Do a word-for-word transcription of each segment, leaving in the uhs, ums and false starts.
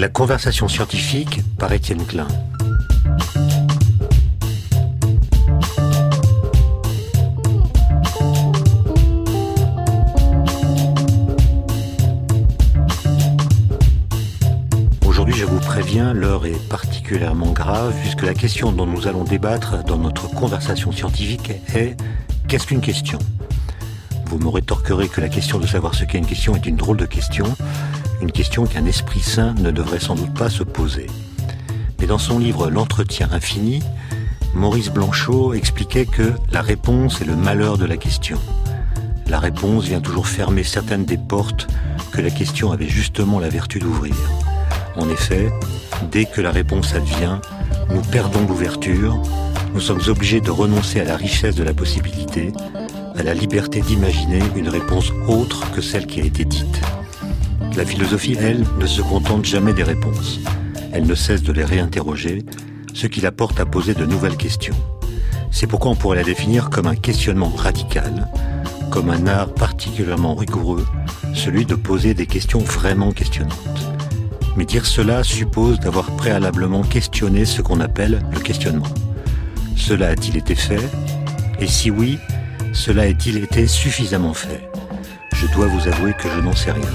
La conversation scientifique par Étienne Klein. Aujourd'hui, je vous préviens, l'heure est particulièrement grave puisque la question dont nous allons débattre dans notre conversation scientifique est « Qu'est-ce qu'une question ?» Vous me rétorquerez que la question de savoir ce qu'est une question est une drôle de question, une question qu'un esprit sain ne devrait sans doute pas se poser. Mais dans son livre « L'entretien infini », Maurice Blanchot expliquait que la réponse est le malheur de la question. La réponse vient toujours fermer certaines des portes que la question avait justement la vertu d'ouvrir. En effet, dès que la réponse advient, nous perdons l'ouverture, nous sommes obligés de renoncer à la richesse de la possibilité, à la liberté d'imaginer une réponse autre que celle qui a été dite. La philosophie, elle, ne se contente jamais des réponses. Elle ne cesse de les réinterroger, ce qui la porte à poser de nouvelles questions. C'est pourquoi on pourrait la définir comme un questionnement radical, comme un art particulièrement rigoureux, celui de poser des questions vraiment questionnantes. Mais dire cela suppose d'avoir préalablement questionné ce qu'on appelle le questionnement. Cela a-t-il été fait ? Et si oui, cela a-t-il été suffisamment fait ? Je dois vous avouer que je n'en sais rien.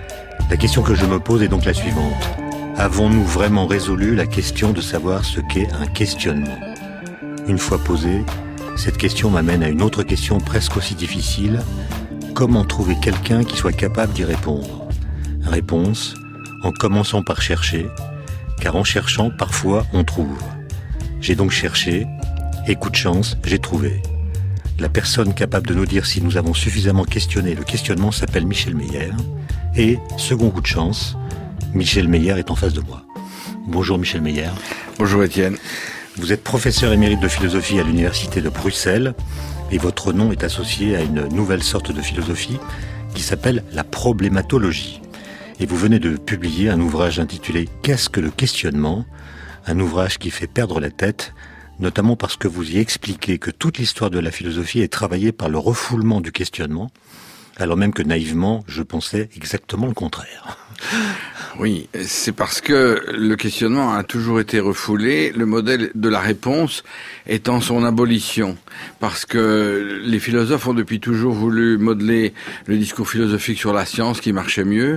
La question que je me pose est donc la suivante. Avons-nous vraiment résolu la question de savoir ce qu'est un questionnement ? Une fois posée, cette question m'amène à une autre question presque aussi difficile. Comment trouver quelqu'un qui soit capable d'y répondre ? Réponse, en commençant par chercher, car en cherchant, parfois, on trouve. J'ai donc cherché, et coup de chance, j'ai trouvé. La personne capable de nous dire si nous avons suffisamment questionné le questionnement s'appelle Michel Meyer. Et, second coup de chance, Michel Meyer est en face de moi. Bonjour Michel Meyer. Bonjour Étienne. Vous êtes professeur émérite de philosophie à l'université de Bruxelles et votre nom est associé à une nouvelle sorte de philosophie qui s'appelle la problématologie. Et vous venez de publier un ouvrage intitulé « Qu'est-ce que le questionnement ?» Un ouvrage qui fait perdre la tête, notamment parce que vous y expliquez que toute l'histoire de la philosophie est travaillée par le refoulement du questionnement, alors même que naïvement, je pensais exactement le contraire. Oui, c'est parce que le questionnement a toujours été refoulé, le modèle de la réponse étant son abolition. Parce que les philosophes ont depuis toujours voulu modeler le discours philosophique sur la science qui marchait mieux,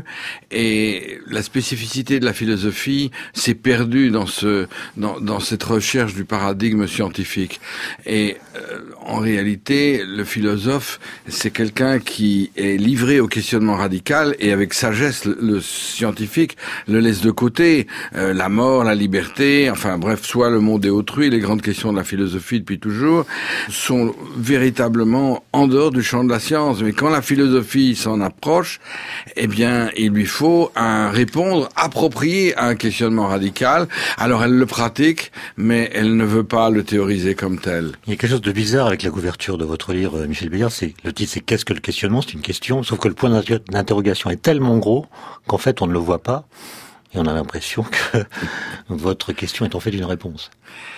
et la spécificité de la philosophie s'est perdue dans ce dans, dans cette recherche du paradigme scientifique. Et euh, en réalité, le philosophe, c'est quelqu'un qui est livré au questionnement radical et avec sagesse, le, le scientifique le laisse de côté. Euh, la mort, la liberté, enfin bref, soit le monde et autrui, les grandes questions de la philosophie depuis toujours, sont véritablement en dehors du champ de la science. Mais quand la philosophie s'en approche, eh bien, il lui faut un répondre approprié à un questionnement radical. Alors elle le pratique, mais elle ne veut pas le théoriser comme tel. Il y a quelque chose de bizarre avec la couverture de votre livre, Michel Meyer, c'est le titre, c'est « Qu'est-ce que le questionnement ?» C'est une question, sauf que le point d'interrogation est tellement gros qu'en fait on ne le voit pas. Et on a l'impression que votre question est en fait une réponse.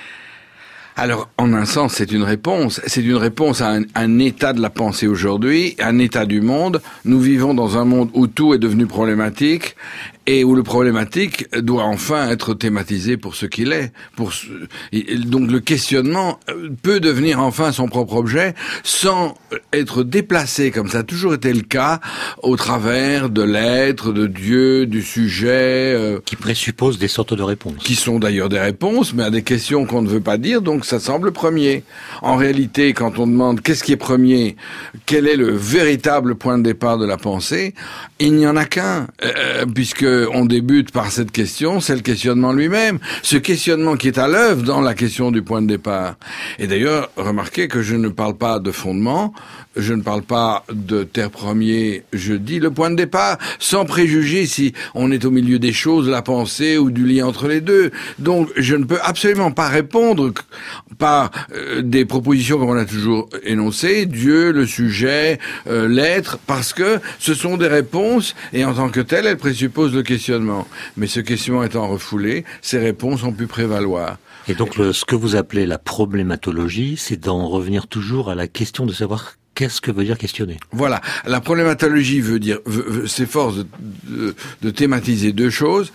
Alors, en un sens, c'est une réponse. C'est une réponse à un, un état de la pensée aujourd'hui, un état du monde. Nous vivons dans un monde où tout est devenu problématique et où le problématique doit enfin être thématisé pour ce qu'il est. Pour ce, donc le questionnement peut devenir enfin son propre objet sans être déplacé, comme ça a toujours été le cas, au travers de l'être, de Dieu, du sujet. Euh, qui présuppose des sortes de réponses. Qui sont d'ailleurs des réponses, mais à des questions qu'on ne veut pas dire, donc ça semble premier. En réalité, quand on demande qu'est-ce qui est premier, quel est le véritable point de départ de la pensée, il n'y en a qu'un, euh, puisque on débute par cette question, c'est le questionnement lui-même. Ce questionnement qui est à l'œuvre dans la question du point de départ. Et d'ailleurs, remarquez que je ne parle pas de fondement, je ne parle pas de terre premier, je dis le point de départ, sans préjuger si on est au milieu des choses, la pensée ou du lien entre les deux. Donc, je ne peux absolument pas répondre par euh, des propositions comme on a toujours énoncées, Dieu, le sujet, euh, l'être, parce que ce sont des réponses, et en tant que telles, elles présupposent le questionnement. Mais ce questionnement étant refoulé, ces réponses ont pu prévaloir. Et donc, le, ce que vous appelez la problématologie, c'est d'en revenir toujours à la question de savoir qu'est-ce que veut dire questionner. Voilà. La problématologie veut dire, veut, veut, s'efforce de, de, de thématiser deux choses.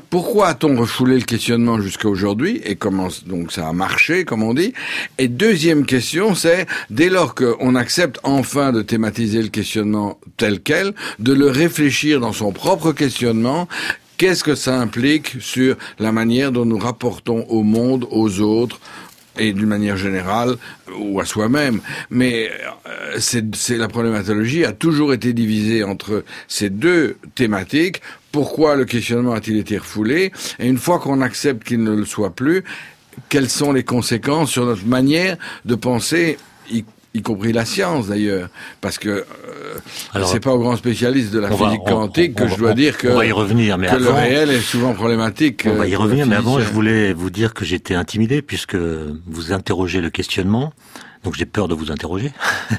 Pourquoi a-t-on refoulé le questionnement jusqu'à aujourd'hui et comment donc ça a marché, comme on dit? Et deuxième question, c'est dès lors qu'on accepte enfin de thématiser le questionnement tel quel, de le réfléchir dans son propre questionnement. Qu'est-ce que ça implique sur la manière dont nous rapportons au monde, aux autres, et d'une manière générale, ou à soi-même. Mais euh, c'est, c'est la problématologie a toujours été divisée entre ces deux thématiques. Pourquoi le questionnement a-t-il été refoulé? Et une fois qu'on accepte qu'il ne le soit plus, quelles sont les conséquences sur notre manière de penser, y y compris la science d'ailleurs, parce que euh, Alors, c'est pas aux grands spécialistes de la physique va, quantique on, on, que on, je dois on, dire que, on va y revenir, mais que avant, le réel est souvent problématique. On va y revenir, mais avant je voulais vous dire que j'étais intimidé puisque vous interrogez le questionnement, donc j'ai peur de vous interroger.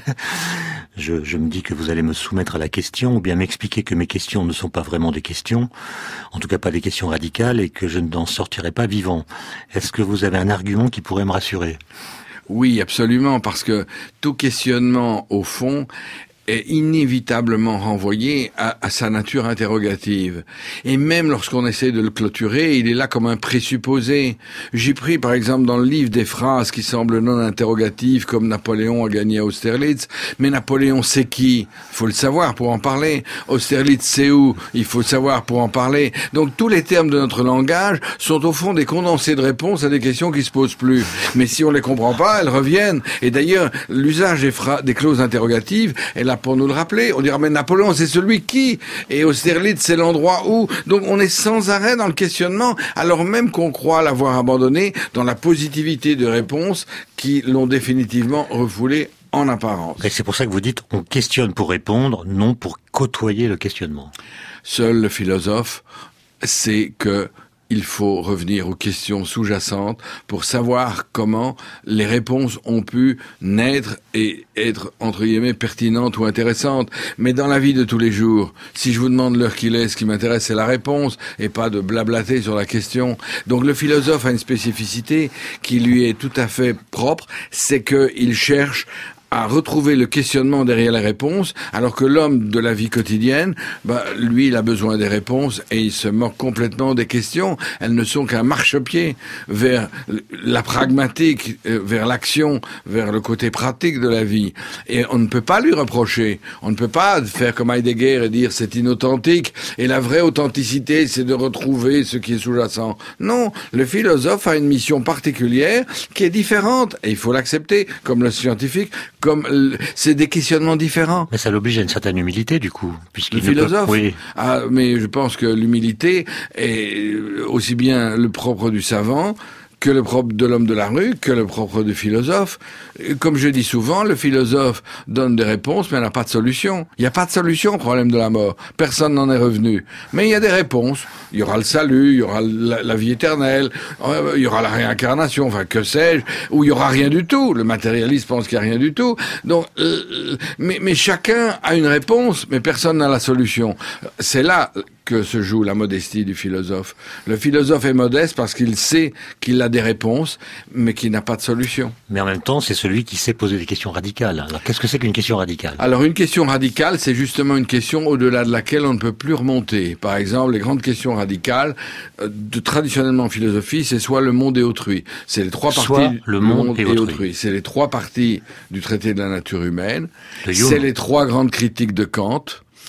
je, je me dis que vous allez me soumettre à la question ou bien m'expliquer que mes questions ne sont pas vraiment des questions, en tout cas pas des questions radicales et que je n'en sortirai pas vivant. Est-ce que vous avez un argument qui pourrait me rassurer ? Oui, absolument, parce que tout questionnement, au fond, est inévitablement renvoyé à, à sa nature interrogative. Et même lorsqu'on essaie de le clôturer, il est là comme un présupposé. J'ai pris, par exemple, dans le livre des phrases qui semblent non interrogatives, comme Napoléon a gagné à Austerlitz. Mais Napoléon, c'est qui? Il faut le savoir pour en parler. Austerlitz, c'est où? Il faut le savoir pour en parler. Donc, tous les termes de notre langage sont au fond des condensés de réponses à des questions qui se posent plus. Mais si on les comprend pas, elles reviennent. Et d'ailleurs, l'usage des, phrases, des clauses interrogatives est là pour nous le rappeler. On dira, mais Napoléon, c'est celui qui, et Austerlitz, c'est l'endroit où. Donc, on est sans arrêt dans le questionnement, alors même qu'on croit l'avoir abandonné dans la positivité de réponses qui l'ont définitivement refoulé en apparence. Et c'est pour ça que vous dites, on questionne pour répondre, non pour côtoyer le questionnement. Seul le philosophe sait que il faut revenir aux questions sous-jacentes pour savoir comment les réponses ont pu naître et être, entre guillemets, pertinentes ou intéressantes. Mais dans la vie de tous les jours, si je vous demande l'heure qu'il est, ce qui m'intéresse, c'est la réponse et pas de blablater sur la question. Donc le philosophe a une spécificité qui lui est tout à fait propre, c'est qu'il cherche à retrouver le questionnement derrière les réponses, alors que l'homme de la vie quotidienne, bah, lui, il a besoin des réponses et il se moque complètement des questions. Elles ne sont qu'un marchepied vers la pragmatique, vers l'action, vers le côté pratique de la vie. Et on ne peut pas lui reprocher. On ne peut pas faire comme Heidegger et dire c'est inauthentique et la vraie authenticité, c'est de retrouver ce qui est sous-jacent. Non, le philosophe a une mission particulière qui est différente et il faut l'accepter, comme le scientifique. Comme c'est des questionnements différents. Mais ça l'oblige à une certaine humilité, du coup, puisqu'il le philosophe. Peut... Oui. Ah, mais je pense que l'humilité est aussi bien le propre du savant que le propre de l'homme de la rue, que le propre du philosophe. Comme je dis souvent, le philosophe donne des réponses, mais n'a pas de solution. Il n'y a pas de solution au problème de la mort. Personne n'en est revenu. Mais il y a des réponses. Il y aura le salut, il y aura la, la vie éternelle, il y aura la réincarnation, enfin, que sais-je, ou il y aura rien du tout. Le matérialiste pense qu'il n'y a rien du tout. Donc, euh, mais, mais chacun a une réponse, mais personne n'a la solution. C'est là que se joue la modestie du philosophe. Le philosophe est modeste parce qu'il sait qu'il a des réponses, mais qu'il n'a pas de solution. Mais en même temps, c'est celui qui sait poser des questions radicales. Alors, qu'est-ce que c'est qu'une question radicale? Alors, une question radicale, c'est justement une question au-delà de laquelle on ne peut plus remonter. Par exemple, les grandes questions radicales, euh, de, traditionnellement en philosophie, c'est soit le monde et autrui. C'est les trois soit parties le monde, monde et, et autrui. autrui. C'est les trois parties du traité de la nature humaine. C'est les trois grandes critiques de Kant.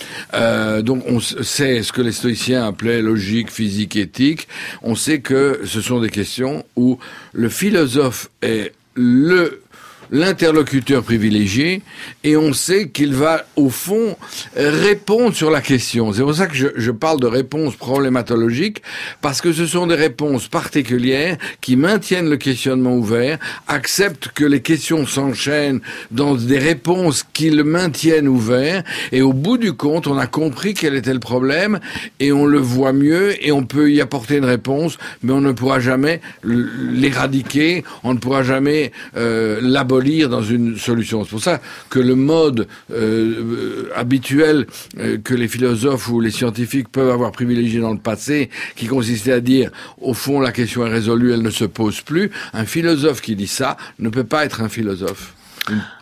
Euh, donc on sait ce que les stoïciens appelaient logique, physique, éthique. On sait que ce sont des questions où le philosophe est le l'interlocuteur privilégié et on sait qu'il va au fond répondre sur la question. C'est pour ça que je, je parle de réponses problématologiques, parce que ce sont des réponses particulières qui maintiennent le questionnement ouvert, acceptent que les questions s'enchaînent dans des réponses qui le maintiennent ouvert, et au bout du compte, on a compris quel était le problème et on le voit mieux et on peut y apporter une réponse, mais on ne pourra jamais l'éradiquer, on ne pourra jamais euh, l'abolir dans une solution. C'est pour ça que le mode euh, habituel euh, que les philosophes ou les scientifiques peuvent avoir privilégié dans le passé, qui consistait à dire, au fond, la question est résolue, elle ne se pose plus, un philosophe qui dit ça ne peut pas être un philosophe.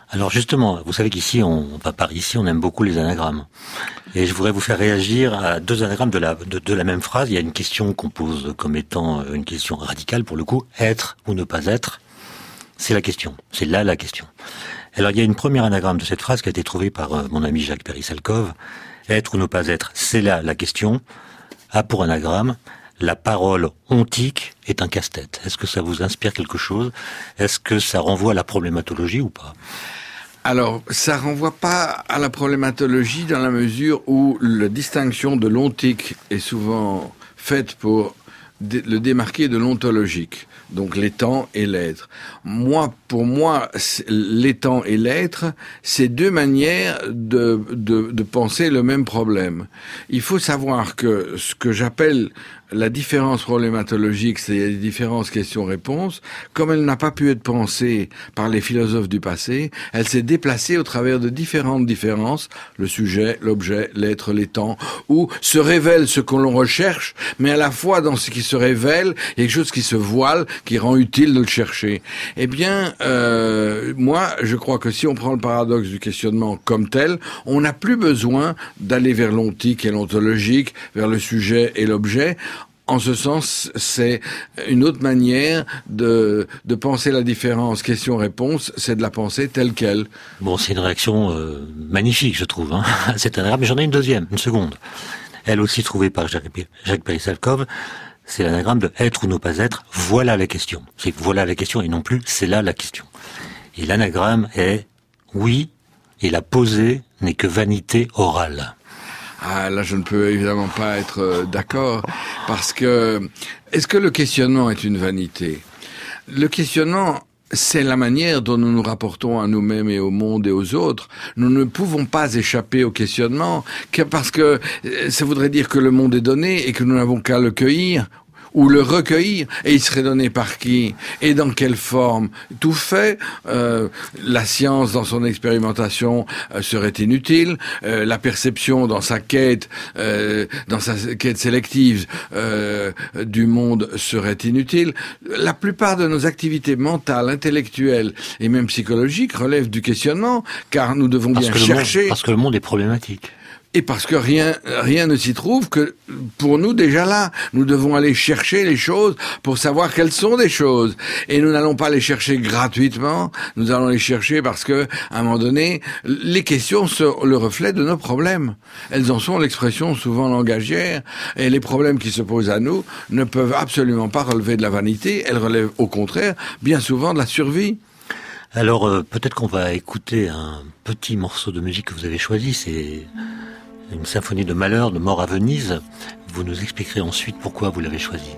Alors justement, vous savez qu'ici, on, enfin par ici, on aime beaucoup les anagrammes. Et je voudrais vous faire réagir à deux anagrammes de la, de, de la même phrase. Il y a une question qu'on pose comme étant une question radicale pour le coup. Être ou ne pas être, c'est la question. C'est là la question. Alors il y a une première anagramme de cette phrase qui a été trouvée par euh, mon ami Jacques Péry-Salkov. Être ou ne pas être, c'est là la question. A pour anagramme, la parole ontique est un casse-tête. Est-ce que ça vous inspire quelque chose? Est-ce que ça renvoie à la problématologie ou pas? Alors, ça renvoie pas à la problématologie dans la mesure où la distinction de l'ontique est souvent faite pour dé- le démarquer de l'ontologique. Donc l'étant et l'être. Moi, pour moi, l'étant et l'être, c'est deux manières de, de, de penser le même problème. Il faut savoir que ce que j'appelle la différence problématologique, c'est les différences questions-réponses, comme elle n'a pas pu être pensée par les philosophes du passé, elle s'est déplacée au travers de différentes différences, le sujet, l'objet, l'être, l'étant, où se révèle ce que l'on recherche, mais à la fois dans ce qui se révèle, il y a quelque chose qui se voile, qui rend utile de le chercher. Eh bien, euh, moi, je crois que si on prend le paradoxe du questionnement comme tel, on n'a plus besoin d'aller vers l'ontique et l'ontologique, vers le sujet et l'objet. En ce sens, c'est une autre manière de, de penser la différence question-réponse, c'est de la penser telle qu'elle. Bon, c'est une réaction euh, magnifique, je trouve. Hein. C'est anagramme, mais j'en ai une deuxième, une seconde. Elle aussi trouvée par Jacques, Jacques Péry-Salkov, c'est l'anagramme de être ou ne pas être, voilà la question. C'est voilà la question et non plus c'est là la question. Et l'anagramme est oui, et la posée n'est que vanité orale. Ah, là, je ne peux évidemment pas être euh, d'accord, parce que est-ce que le questionnement est une vanité? Le questionnement, c'est la manière dont nous nous rapportons à nous-mêmes et au monde et aux autres. Nous ne pouvons pas échapper au questionnement, que parce que ça voudrait dire que le monde est donné et que nous n'avons qu'à le cueillir ou le recueillir, et il serait donné par qui et dans quelle forme. Tout fait, euh, la science dans son expérimentation euh, serait inutile, euh, la perception dans sa quête, euh, dans sa quête sélective euh, du monde serait inutile. La plupart de nos activités mentales, intellectuelles et même psychologiques relèvent du questionnement, car nous devons parce bien que chercher. Le monde, parce que le monde est problématique. Et parce que rien, rien ne s'y trouve que pour nous déjà là, nous devons aller chercher les choses pour savoir quelles sont des choses. Et nous n'allons pas les chercher gratuitement, nous allons les chercher parce que, à un moment donné, les questions sont le reflet de nos problèmes. Elles en sont l'expression souvent langagière, et les problèmes qui se posent à nous ne peuvent absolument pas relever de la vanité, elles relèvent au contraire bien souvent de la survie. Alors euh, peut-être qu'on va écouter un petit morceau de musique que vous avez choisi, c'est une symphonie de Mahler, de Mort à Venise. Vous nous expliquerez ensuite pourquoi vous l'avez choisi.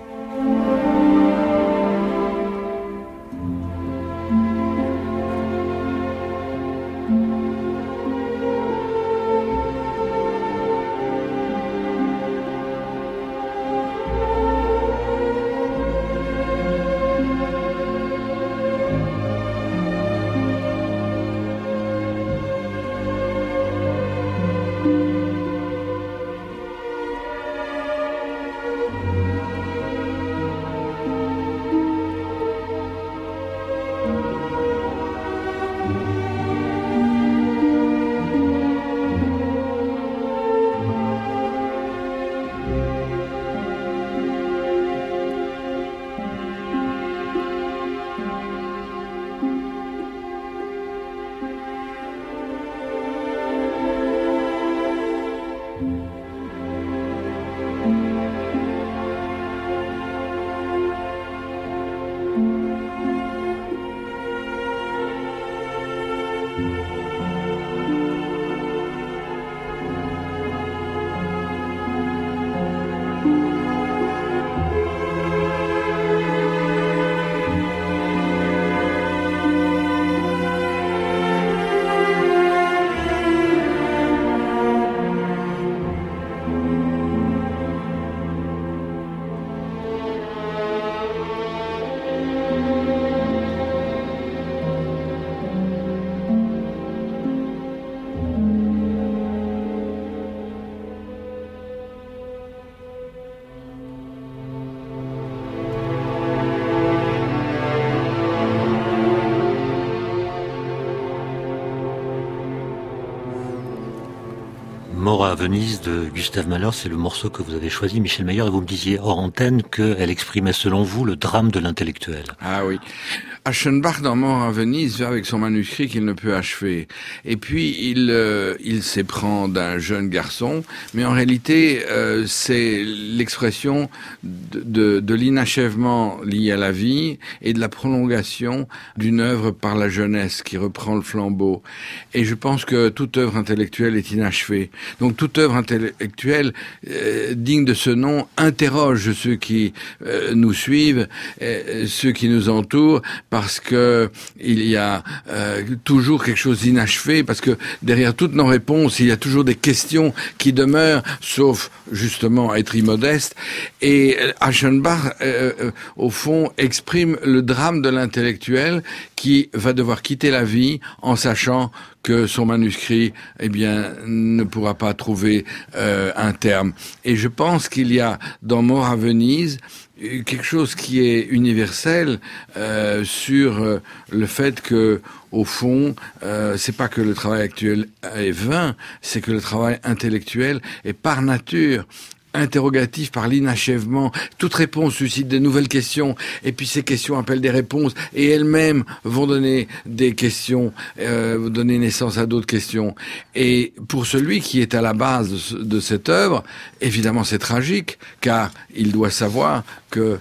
Mort à Venise de Gustave Mahler, c'est le morceau que vous avez choisi, Michel Mayer, et vous me disiez hors antenne qu'elle exprimait selon vous le drame de l'intellectuel. Ah oui. Aschenbach, dans Mort à Venise, va avec son manuscrit qu'il ne peut achever. Et puis, il euh, il s'éprend d'un jeune garçon, mais en réalité, euh, c'est l'expression de, de, de l'inachèvement lié à la vie et de la prolongation d'une œuvre par la jeunesse qui reprend le flambeau. Et je pense que toute œuvre intellectuelle est inachevée. Donc, toute œuvre intellectuelle euh, digne de ce nom interroge ceux qui euh, nous suivent, euh, ceux qui nous entourent, parce que il y a euh, toujours quelque chose d'inachevé, parce que derrière toutes nos réponses, il y a toujours des questions qui demeurent, sauf justement à être immodeste. Et Aschenbach, euh, euh, au fond, exprime le drame de l'intellectuel qui va devoir quitter la vie en sachant que son manuscrit, eh bien, ne pourra pas trouver euh, un terme. Et je pense qu'il y a dans Mort à Venise quelque chose qui est universel euh, sur euh, le fait que, au fond, euh, c'est pas que le travail actuel est vain, c'est que le travail intellectuel est par nature interrogatif par l'inachèvement. Toute réponse suscite de nouvelles questions, et puis ces questions appellent des réponses, et elles-mêmes vont donner des questions, euh, vont donner naissance à d'autres questions. Et pour celui qui est à la base de, ce, de cette œuvre, évidemment c'est tragique, car il doit savoir que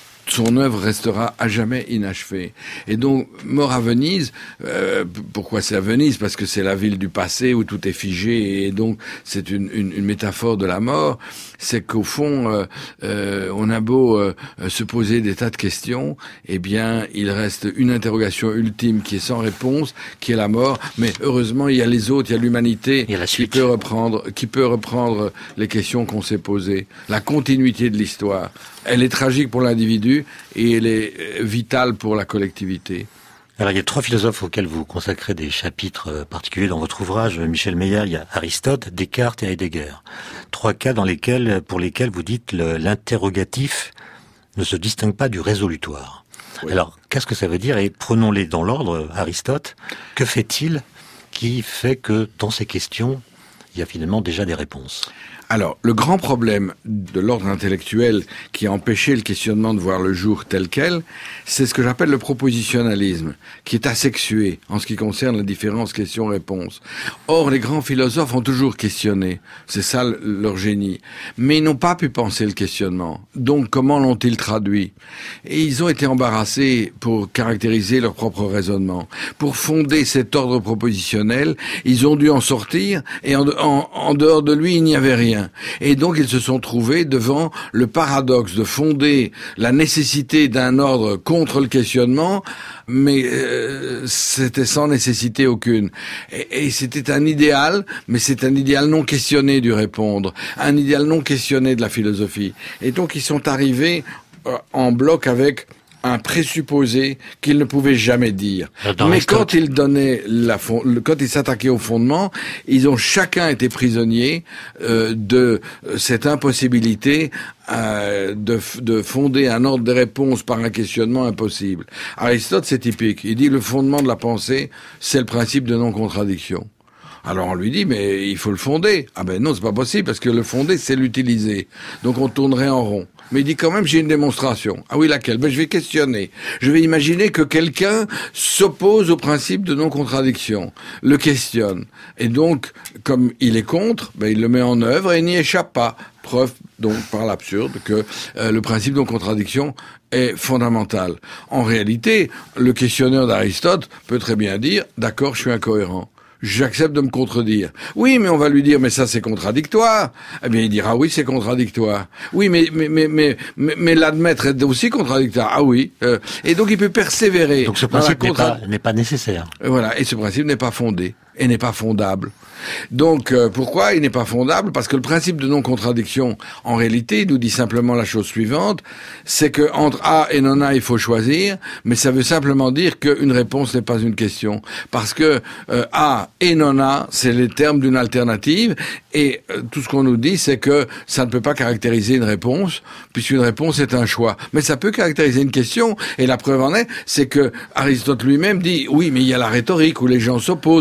son œuvre restera à jamais inachevée. Et donc, Mort à Venise, euh, pourquoi c'est à Venise? Parce que c'est la ville du passé où tout est figé, et donc c'est une, une, une métaphore de la mort. C'est qu'au fond, euh, euh, on a beau euh, se poser des tas de questions, eh bien, il reste une interrogation ultime qui est sans réponse, qui est la mort. Mais heureusement, il y a les autres, il y a l'humanité qui peut reprendre, qui peut reprendre les questions qu'on s'est posées. La continuité de l'histoire, elle est tragique pour l'individu et elle est vitale pour la collectivité. Alors, il y a trois philosophes auxquels vous consacrez des chapitres particuliers dans votre ouvrage, Michel Mayer. Il y a Aristote, Descartes et Heidegger. Trois cas dans lesquels, pour lesquels vous dites le, l'interrogatif ne se distingue pas du résolutoire. Oui. Alors, qu'est-ce que ça veut dire? Et prenons-les dans l'ordre. Aristote, que fait-il qui fait que dans ces questions, il y a finalement déjà des réponses? Alors, le grand problème de l'ordre intellectuel qui a empêché le questionnement de voir le jour tel quel, c'est ce que j'appelle le propositionnalisme, qui est asexué en ce qui concerne la différence questions-réponses. Or, les grands philosophes ont toujours questionné, c'est ça leur génie, mais ils n'ont pas pu penser le questionnement. Donc, comment l'ont-ils traduit? Et ils ont été embarrassés pour caractériser leur propre raisonnement. Pour fonder cet ordre propositionnel, ils ont dû en sortir, et en, en, en dehors de lui, il n'y avait rien. Et donc ils se sont trouvés devant le paradoxe de fonder la nécessité d'un ordre contre le questionnement, mais euh, c'était sans nécessité aucune. Et, et c'était un idéal, mais c'est un idéal non questionné du répondre, un idéal non questionné de la philosophie. Et donc ils sont arrivés euh, en bloc avec un présupposé qu'ils ne pouvaient jamais dire. Dans Mais quand ils donnaient la fond... quand ils s'attaquaient au fondement, ils ont chacun été prisonniers euh, de cette impossibilité euh, de, de fonder un ordre de réponse par un questionnement impossible. Aristote, c'est typique. Il dit le fondement de la pensée, c'est le principe de non-contradiction. Alors on lui dit, mais il faut le fonder. Ah ben non, c'est pas possible, parce que le fonder, c'est l'utiliser. Donc on tournerait en rond. Mais il dit quand même, j'ai une démonstration. Ah oui, laquelle? Ben je vais questionner. Je vais imaginer que quelqu'un s'oppose au principe de non-contradiction, le questionne. Et donc, comme il est contre, ben il le met en œuvre et il n'y échappe pas. Preuve, donc, par l'absurde, que euh, le principe de non-contradiction est fondamental. En réalité, le questionneur d'Aristote peut très bien dire, d'accord, je suis incohérent. J'accepte de me contredire. Oui, mais on va lui dire, mais ça c'est contradictoire. Eh bien, il dira, oui, c'est contradictoire. Oui, mais mais mais mais mais, mais l'admettre est aussi contradictoire. Ah oui. Euh, et donc il peut persévérer. Donc ce principe n'est contra... pas n'est pas nécessaire. Voilà. Et ce principe n'est pas fondé et n'est pas fondable. Donc, euh, pourquoi il n'est pas fondable? Parce que le principe de non-contradiction, en réalité, il nous dit simplement la chose suivante, c'est que entre A et non A, il faut choisir, mais ça veut simplement dire qu'une réponse n'est pas une question. Parce que euh, A et non A, c'est les termes d'une alternative, et euh, tout ce qu'on nous dit, c'est que ça ne peut pas caractériser une réponse, puisqu'une réponse est un choix. Mais ça peut caractériser une question, et la preuve en est, c'est que Aristote lui-même dit, oui, mais il y a la rhétorique, où les gens s'opposent, ont des positions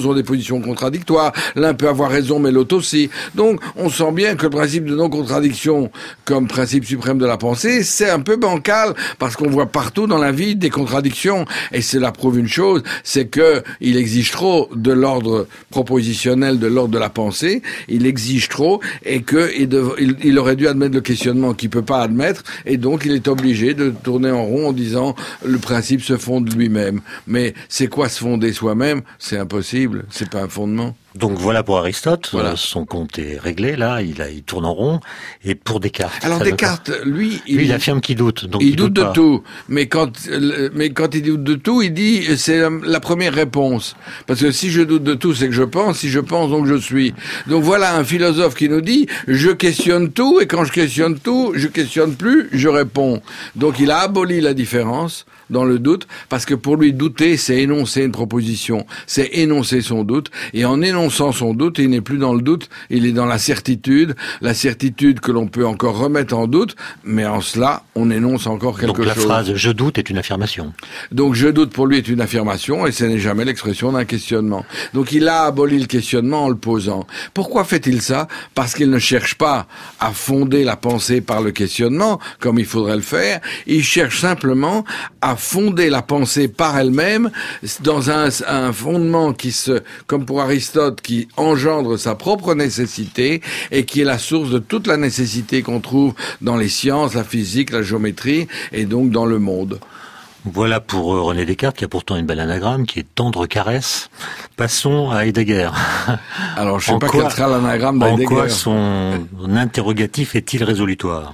propositions contradictoires. L'un peut avoir raison, mais l'autre aussi. Donc, on sent bien que le principe de non-contradiction, comme principe suprême de la pensée, c'est un peu bancal, parce qu'on voit partout dans la vie des contradictions. Et cela prouve une chose, c'est que il exige trop de l'ordre propositionnel, de l'ordre de la pensée. Il exige trop, et que il, dev... il, il aurait dû admettre le questionnement qu'il peut pas admettre, et donc il est obligé de tourner en rond en disant le principe se fonde lui-même. Mais c'est quoi se fonder soi-même? C'est impossible, c'est pas un fondement. Donc voilà pour Aristote, voilà. euh, son compte est réglé, là, il, a, il tourne en rond. Et pour Descartes? Alors Descartes, lui... Il, lui, il affirme qu'il doute. Donc il, il doute, doute de tout, mais quand, mais quand il doute de tout, il dit c'est la, la première réponse. Parce que si je doute de tout, c'est que je pense, si je pense, donc je suis. Donc voilà un philosophe qui nous dit, je questionne tout, et quand je questionne tout, je questionne plus, je réponds. Donc il a aboli la différence dans le doute, parce que pour lui, douter, c'est énoncer une proposition, c'est énoncer son doute, et en énonçant son doute, il n'est plus dans le doute, il est dans la certitude, la certitude que l'on peut encore remettre en doute, mais en cela, on énonce encore quelque chose. Donc la phrase « je doute » est une affirmation. Donc je doute pour lui est une affirmation, et ce n'est jamais l'expression d'un questionnement. Donc il a aboli le questionnement en le posant. Pourquoi fait-il ça? Parce qu'il ne cherche pas à fonder la pensée par le questionnement, comme il faudrait le faire, il cherche simplement à fonder la pensée par elle-même dans un, un fondement qui se, comme pour Aristote, qui engendre sa propre nécessité et qui est la source de toute la nécessité qu'on trouve dans les sciences, la physique, la géométrie et donc dans le monde. Voilà pour René Descartes, qui a pourtant une belle anagramme, qui est tendre caresse. Passons à Heidegger. Alors, je ne sais en pas quoi, quel sera l'anagramme d'Heidegger. En quoi son interrogatif est-il résolutoire?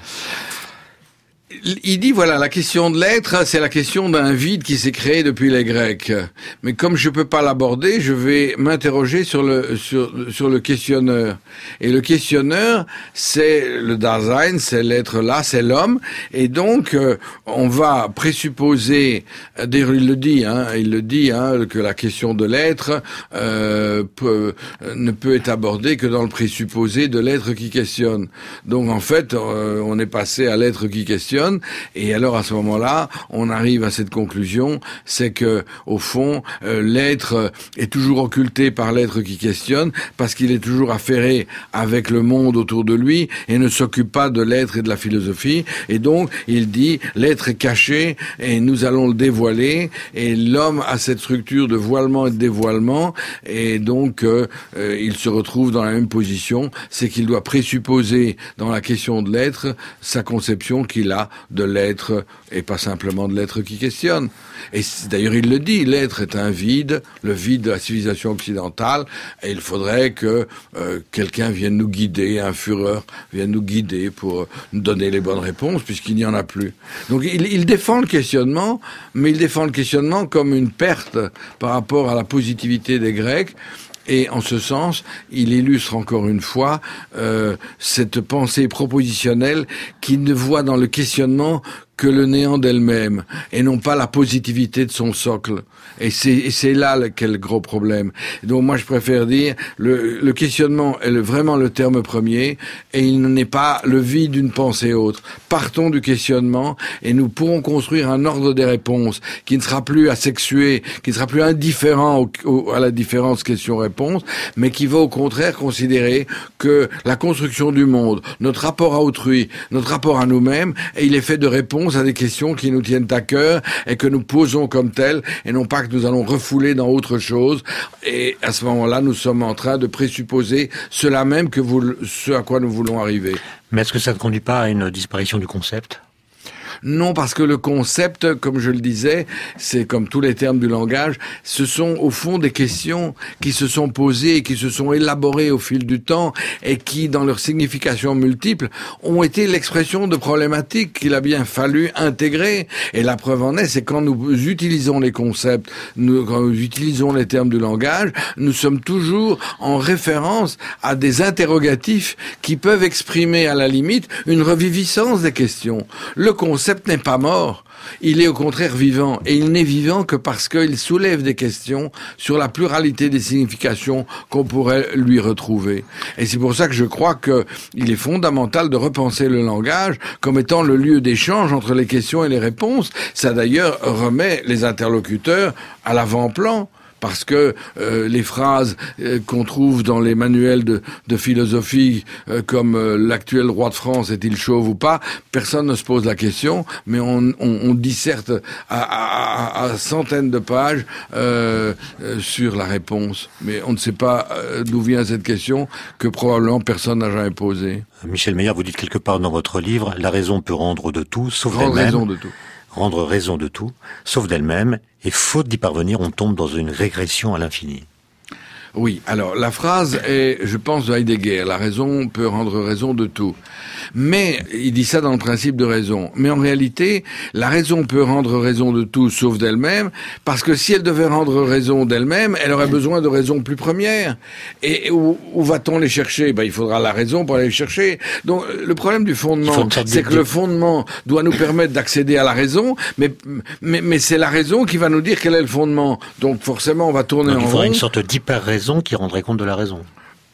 Il dit, voilà, la question de l'être, c'est la question d'un vide qui s'est créé depuis les Grecs. Mais comme je peux pas l'aborder, je vais m'interroger sur le, sur, sur le questionneur. Et le questionneur, c'est le Dasein, c'est l'être là, c'est l'homme. Et donc, euh, on va présupposer, d'ailleurs, il le dit, hein, il le dit, hein, que la question de l'être, euh, peut, ne peut être abordée que dans le présupposé de l'être qui questionne. Donc, en fait, euh, on est passé à l'être qui questionne. Et alors à ce moment-là, on arrive à cette conclusion, c'est que au fond, euh, l'être est toujours occulté par l'être qui questionne, parce qu'il est toujours affairé avec le monde autour de lui et ne s'occupe pas de l'être et de la philosophie. Et donc, il dit, l'être est caché et nous allons le dévoiler. Et l'homme a cette structure de voilement et de dévoilement. Et donc, euh, euh, il se retrouve dans la même position, c'est qu'il doit présupposer dans la question de l'être sa conception qu'il a de l'être et pas simplement de l'être qui questionne. Et d'ailleurs il le dit, l'être est un vide, le vide de la civilisation occidentale, et il faudrait que euh, quelqu'un vienne nous guider, un Führer vienne nous guider pour nous donner les bonnes réponses, puisqu'il n'y en a plus. Donc il, il défend le questionnement, mais il défend le questionnement comme une perte par rapport à la positivité des Grecs. Et en ce sens, il illustre encore une fois euh, cette pensée propositionnelle qui ne voit dans le questionnement que le néant d'elle-même, et non pas la positivité de son socle. Et c'est, et c'est là le, quel gros problème. Donc moi je préfère dire, le, le questionnement est le, vraiment le terme premier, et il n'est pas le vide d'une pensée autre. Partons du questionnement, et nous pourrons construire un ordre des réponses qui ne sera plus asexué, qui ne sera plus indifférent au, au, à la différence question-réponse, mais qui va au contraire considérer que la construction du monde, notre rapport à autrui, notre rapport à nous-mêmes, et il est fait de réponses à des questions qui nous tiennent à cœur et que nous posons comme telles, et non pas que nous allons refouler dans autre chose. Et à ce moment-là, nous sommes en train de présupposer cela même que vous, ce à quoi nous voulons arriver. Mais est-ce que ça ne conduit pas à une disparition du concept ? Non, parce que le concept, comme je le disais, c'est comme tous les termes du langage, ce sont au fond des questions qui se sont posées et qui se sont élaborées au fil du temps et qui, dans leur signification multiple, ont été l'expression de problématiques qu'il a bien fallu intégrer. Et la preuve en est, c'est quand nous utilisons les concepts, nous, quand nous utilisons les termes du langage, nous sommes toujours en référence à des interrogatifs qui peuvent exprimer à la limite une reviviscence des questions. Le concept n'est pas mort, il est au contraire vivant, et il n'est vivant que parce qu'il soulève des questions sur la pluralité des significations qu'on pourrait lui retrouver. Et c'est pour ça que je crois qu'il est fondamental de repenser le langage comme étant le lieu d'échange entre les questions et les réponses. Ça d'ailleurs remet les interlocuteurs à l'avant-plan, parce que euh, les phrases euh, qu'on trouve dans les manuels de, de philosophie, euh, comme euh, l'actuel roi de France est-il chauve ou pas, personne ne se pose la question, mais on, on, on disserte à, à, à centaines de pages euh, euh, sur la réponse, mais on ne sait pas euh, d'où vient cette question que probablement personne n'a jamais posée. Michel Meyer, vous dites quelque part dans votre livre, la raison peut rendre de tout, sauf Rendre d'elle-même. raison de tout. Rendre raison de tout, sauf d'elle-même, et faute d'y parvenir, on tombe dans une régression à l'infini. Oui, alors la phrase est, je pense, de Heidegger, la raison peut rendre raison de tout. Mais, il dit ça dans le principe de raison. Mais en réalité, la raison peut rendre raison de tout sauf d'elle-même, parce que si elle devait rendre raison d'elle-même, elle aurait besoin de raisons plus premières. Et où, où va-t-on les chercher? Ben, il faudra la raison pour aller les chercher. Donc, le problème du fondement, c'est que le fondement doit nous permettre d'accéder à la raison, mais, mais, mais c'est la raison qui va nous dire quel est le fondement. Donc, forcément, on va tourner Donc, en rond. Il faudrait une sorte d'hyper-raison qui rendrait compte de la raison.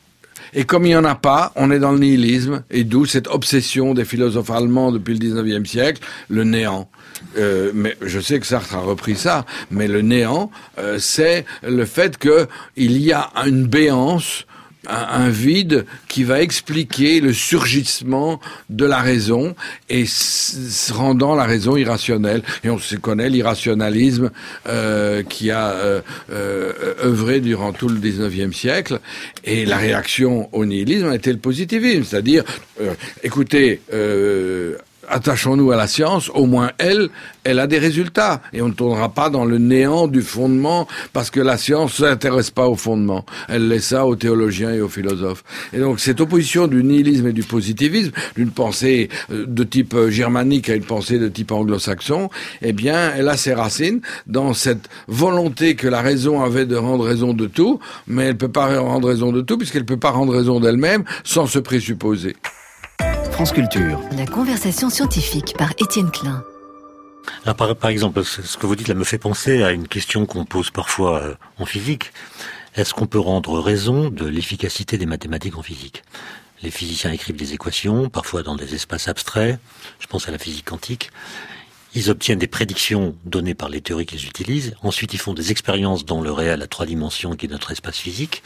Et comme il n'y en a pas, on est dans le nihilisme, et d'où cette obsession des philosophes allemands depuis le dix-neuvième siècle, le néant. Euh, mais je sais que Sartre a repris ça, mais le néant, euh, c'est le fait qu'il y a une béance, un, un vide qui va expliquer le surgissement de la raison et s- rendant la raison irrationnelle. Et on se connaît l'irrationalisme euh, qui a euh, euh, œuvré durant tout le dix-neuvième siècle. Et la réaction au nihilisme a été le positivisme, c'est-à-dire, euh, écoutez, euh, attachons-nous à la science, au moins elle, elle a des résultats. Et on ne tournera pas dans le néant du fondement, parce que la science ne s'intéresse pas au fondement. Elle laisse ça aux théologiens et aux philosophes. Et donc cette opposition du nihilisme et du positivisme, d'une pensée de type germanique à une pensée de type anglo-saxon, eh bien, elle a ses racines dans cette volonté que la raison avait de rendre raison de tout, mais elle ne peut pas rendre raison de tout, puisqu'elle ne peut pas rendre raison d'elle-même sans se présupposer. France Culture. La conversation scientifique par Étienne Klein. Alors, par, par exemple, ce que vous dites là me fait penser à une question qu'on pose parfois euh, en physique. Est-ce qu'on peut rendre raison de l'efficacité des mathématiques en physique? Les physiciens écrivent des équations, parfois dans des espaces abstraits. Je pense à la physique quantique. Ils obtiennent des prédictions données par les théories qu'ils utilisent. Ensuite, ils font des expériences dans le réel à trois dimensions qui est notre espace physique.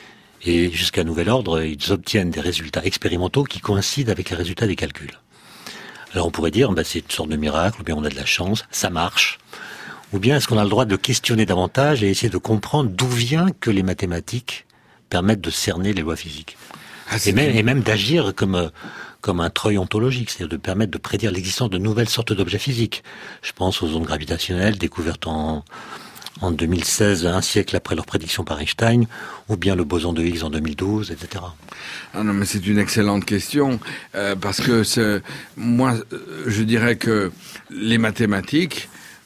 Et jusqu'à nouvel ordre, ils obtiennent des résultats expérimentaux qui coïncident avec les résultats des calculs. Alors on pourrait dire, bah, c'est une sorte de miracle, ou bien on a de la chance, ça marche. Ou bien est-ce qu'on a le droit de questionner davantage et essayer de comprendre d'où vient que les mathématiques permettent de cerner les lois physiques. Ah, et, même, et même d'agir comme, comme un treuil ontologique, c'est-à-dire de permettre de prédire l'existence de nouvelles sortes d'objets physiques. Je pense aux ondes gravitationnelles découvertes en... en deux mille seize, un siècle après leur prédiction par Einstein, ou bien le boson de Higgs en deux mille douze, et cetera. Ah non, mais c'est une excellente question, euh, parce que c'est, moi, je dirais que les mathématiques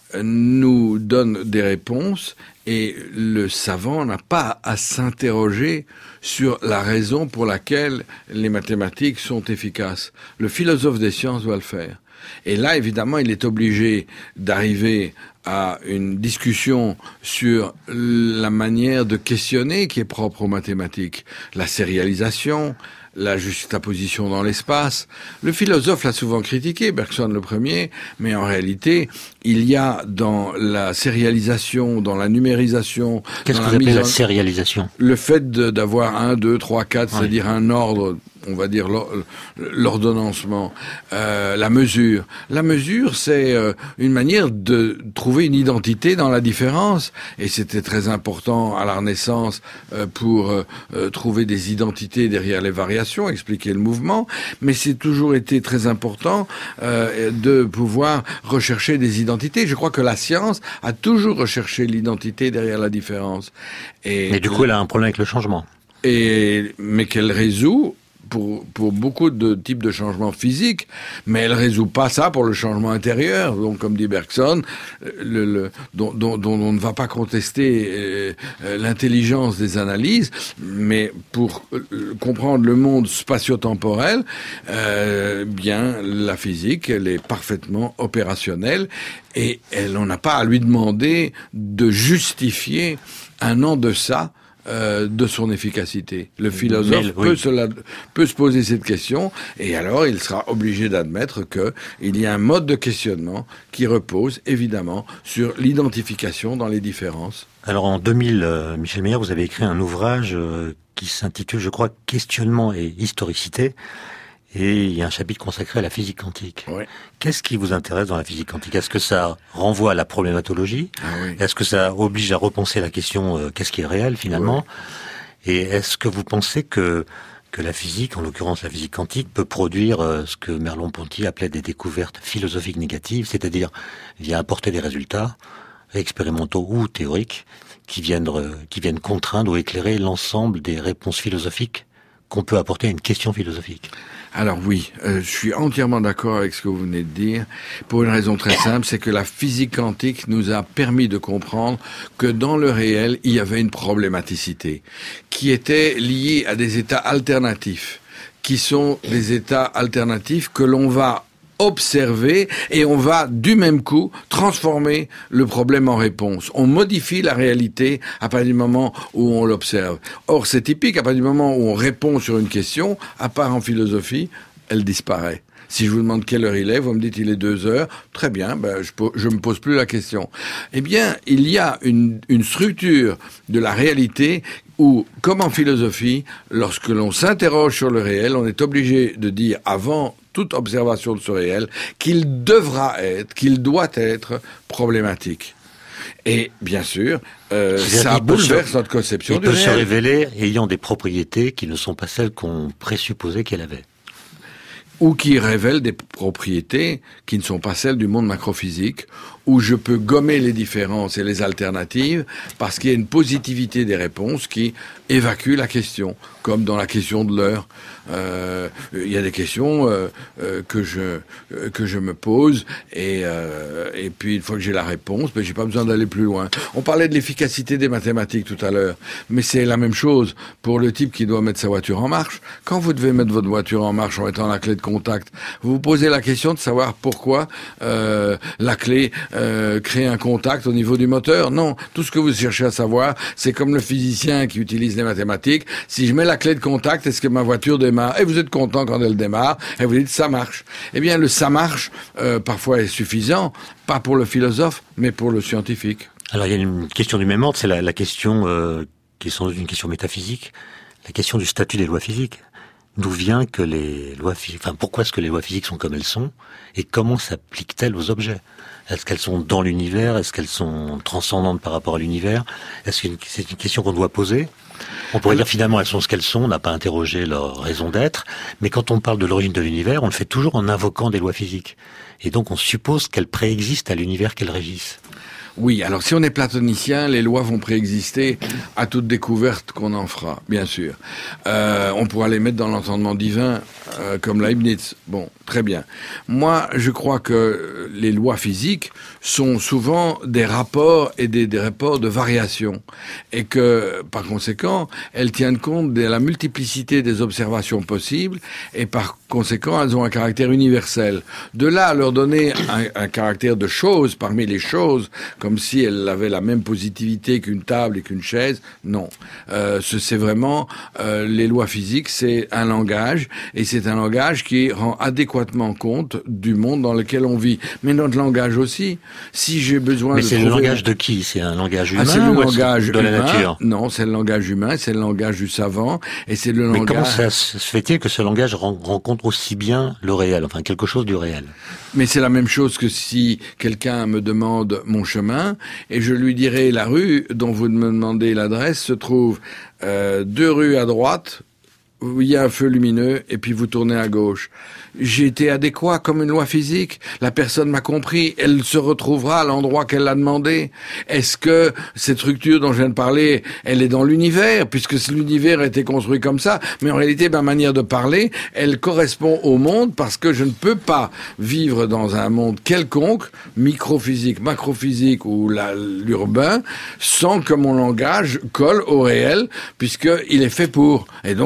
nous donnent des réponses, et le savant n'a pas à s'interroger sur la raison pour laquelle les mathématiques sont efficaces. Le philosophe des sciences doit le faire. Et là, évidemment, il est obligé d'arriver à une discussion sur la manière de questionner qui est propre aux mathématiques. La sérialisation, la juxtaposition dans l'espace. Le philosophe l'a souvent critiqué, Bergson le premier, mais en réalité, il y a dans la sérialisation, dans la numérisation... Qu'est-ce que vous appelez la sérialisation? Le fait de, d'avoir un, deux, trois, quatre, oui. C'est-à-dire un ordre, on va dire l'ordonnancement, euh, la mesure. La mesure, c'est euh, une manière de trouver une identité dans la différence, et c'était très important à la Renaissance euh, pour euh, euh, trouver des identités derrière les variations, expliquer le mouvement, mais c'est toujours été très important euh, de pouvoir rechercher des identités. Je crois que la science a toujours recherché l'identité derrière la différence. Et mais du coup, elle a un problème avec le changement. Et, mais qu'elle résout pour, pour beaucoup de types de changements physiques, mais elle résout pas ça pour le changement intérieur. Donc, comme dit Bergson, le, le, dont, dont, dont on ne va pas contester euh, l'intelligence des analyses, mais pour euh, comprendre le monde spatio-temporel, euh, bien, la physique, elle est parfaitement opérationnelle et elle, on n'a pas à lui demander de justifier un en deçà euh, de son efficacité. Le philosophe Mais, peut, oui. se la, peut se poser cette question, et alors il sera obligé d'admettre qu'il y a un mode de questionnement qui repose évidemment sur l'identification dans les différences. Alors en deux mille, euh, Michel Meyer, vous avez écrit un ouvrage euh, qui s'intitule, je crois, Questionnement et historicité. Et il y a un chapitre consacré à la physique quantique. Oui. Qu'est-ce qui vous intéresse dans la physique quantique? Est-ce que ça renvoie à la problématologie? Ah oui. Est-ce que ça oblige à repenser la question euh, qu'est-ce qui est réel finalement? Oui. Et est-ce que vous pensez que que la physique, en l'occurrence la physique quantique, peut produire euh, ce que Merleau-Ponty appelait des découvertes philosophiques négatives, c'est-à-dire vient apporter des résultats expérimentaux ou théoriques qui viennent euh, qui viennent contraindre ou éclairer l'ensemble des réponses philosophiques qu'on peut apporter à une question philosophique? Alors oui, euh, je suis entièrement d'accord avec ce que vous venez de dire, pour une raison très simple, c'est que la physique quantique nous a permis de comprendre que dans le réel, il y avait une problématicité qui était liée à des états alternatifs, qui sont des états alternatifs que l'on va observer et on va du même coup transformer le problème en réponse. On modifie la réalité à partir du moment où on l'observe. Or, c'est typique, à partir du moment où on répond sur une question, à part en philosophie, elle disparaît. Si je vous demande quelle heure il est, vous me dites il est deux heures, très bien, ben je, je me pose plus la question. Eh bien, il y a une, une structure de la réalité où, comme en philosophie, lorsque l'on s'interroge sur le réel, on est obligé de dire avant toute observation de ce réel qu'il devra être, qu'il doit être problématique. Et bien sûr, euh, ça bouleverse notre conception du réel. Il peut se révéler ayant des propriétés qui ne sont pas celles qu'on présupposait qu'elle avait. Ou qui révèlent des propriétés qui ne sont pas celles du monde macrophysique, où je peux gommer les différences et les alternatives parce qu'il y a une positivité des réponses qui évacue la question, comme dans la question de l'heure. Euh, il y a des questions euh, euh, que je euh, que je me pose et euh, et puis une fois que j'ai la réponse, ben j'ai pas besoin d'aller plus loin. On parlait de l'efficacité des mathématiques tout à l'heure, mais c'est la même chose pour le type qui doit mettre sa voiture en marche. Quand vous devez mettre votre voiture en marche en mettant la clé de contact, vous vous posez la question de savoir pourquoi euh, la clé euh, crée un contact au niveau du moteur. Non, tout ce que vous cherchez à savoir, c'est comme le physicien qui utilise les mathématiques. Si je mets la clé de contact, est-ce que ma voiture démarre? Et vous êtes content quand elle démarre, et vous dites ça marche. Eh bien, le ça marche, euh, parfois est suffisant, pas pour le philosophe, mais pour le scientifique. Alors, il y a une question du même ordre, c'est la, la question euh, qui est sans doute une question métaphysique, la question du statut des lois physiques. D'où vient que les lois physiques, enfin, pourquoi est-ce que les lois physiques sont comme elles sont, et comment s'appliquent-elles aux objets? Est-ce qu'elles sont dans l'univers? Est-ce qu'elles sont transcendantes par rapport à l'univers? Est-ce que c'est une question qu'on doit poser? On pourrait dire finalement elles sont ce qu'elles sont, on n'a pas interrogé leur raison d'être, mais quand on parle de l'origine de l'univers, on le fait toujours en invoquant des lois physiques. Et donc on suppose qu'elles préexistent à l'univers qu'elles régissent. Oui, alors si on est platonicien, les lois vont préexister à toute découverte qu'on en fera, bien sûr. Euh, on pourra les mettre dans l'entendement divin, euh, comme Leibniz. Bon, très bien. Moi, je crois que les lois physiques sont souvent des rapports et des, des rapports de variation. Et que, par conséquent, elles tiennent compte de la multiplicité des observations possibles et par conséquent, elles ont un caractère universel. De là à leur donner un, un caractère de chose parmi les choses, comme si elles avaient la même positivité qu'une table et qu'une chaise, non. Euh, c'est vraiment, euh, les lois physiques, c'est un langage, et c'est un langage qui rend adéquatement compte du monde dans lequel on vit. Mais notre langage aussi, si j'ai besoin Mais de c'est trouver... le langage de qui? C'est un langage humain ah, c'est le ou langage de la humain. nature? Non, c'est le langage humain, c'est le langage du savant, et c'est le Mais langage... comment ça se fait-il que ce langage rencontre aussi bien le réel, enfin quelque chose du réel? Mais c'est la même chose que si quelqu'un me demande mon chemin, et je lui dirai la rue dont vous me demandez l'adresse se trouve euh, deux rues à droite, où il y a un feu lumineux, et puis vous tournez à gauche. J'ai été adéquat comme une loi physique. La personne m'a compris. Elle se retrouvera à l'endroit qu'elle a demandé. Est-ce que cette structure dont je viens de parler, elle est dans l'univers, puisque l'univers a été construit comme ça? Mais en réalité, ma manière de parler, elle correspond au monde parce que je ne peux pas vivre dans un monde quelconque, microphysique, macrophysique ou l'urbain, sans que mon langage colle au réel, puisqu'il est fait pour. Et donc, ne nous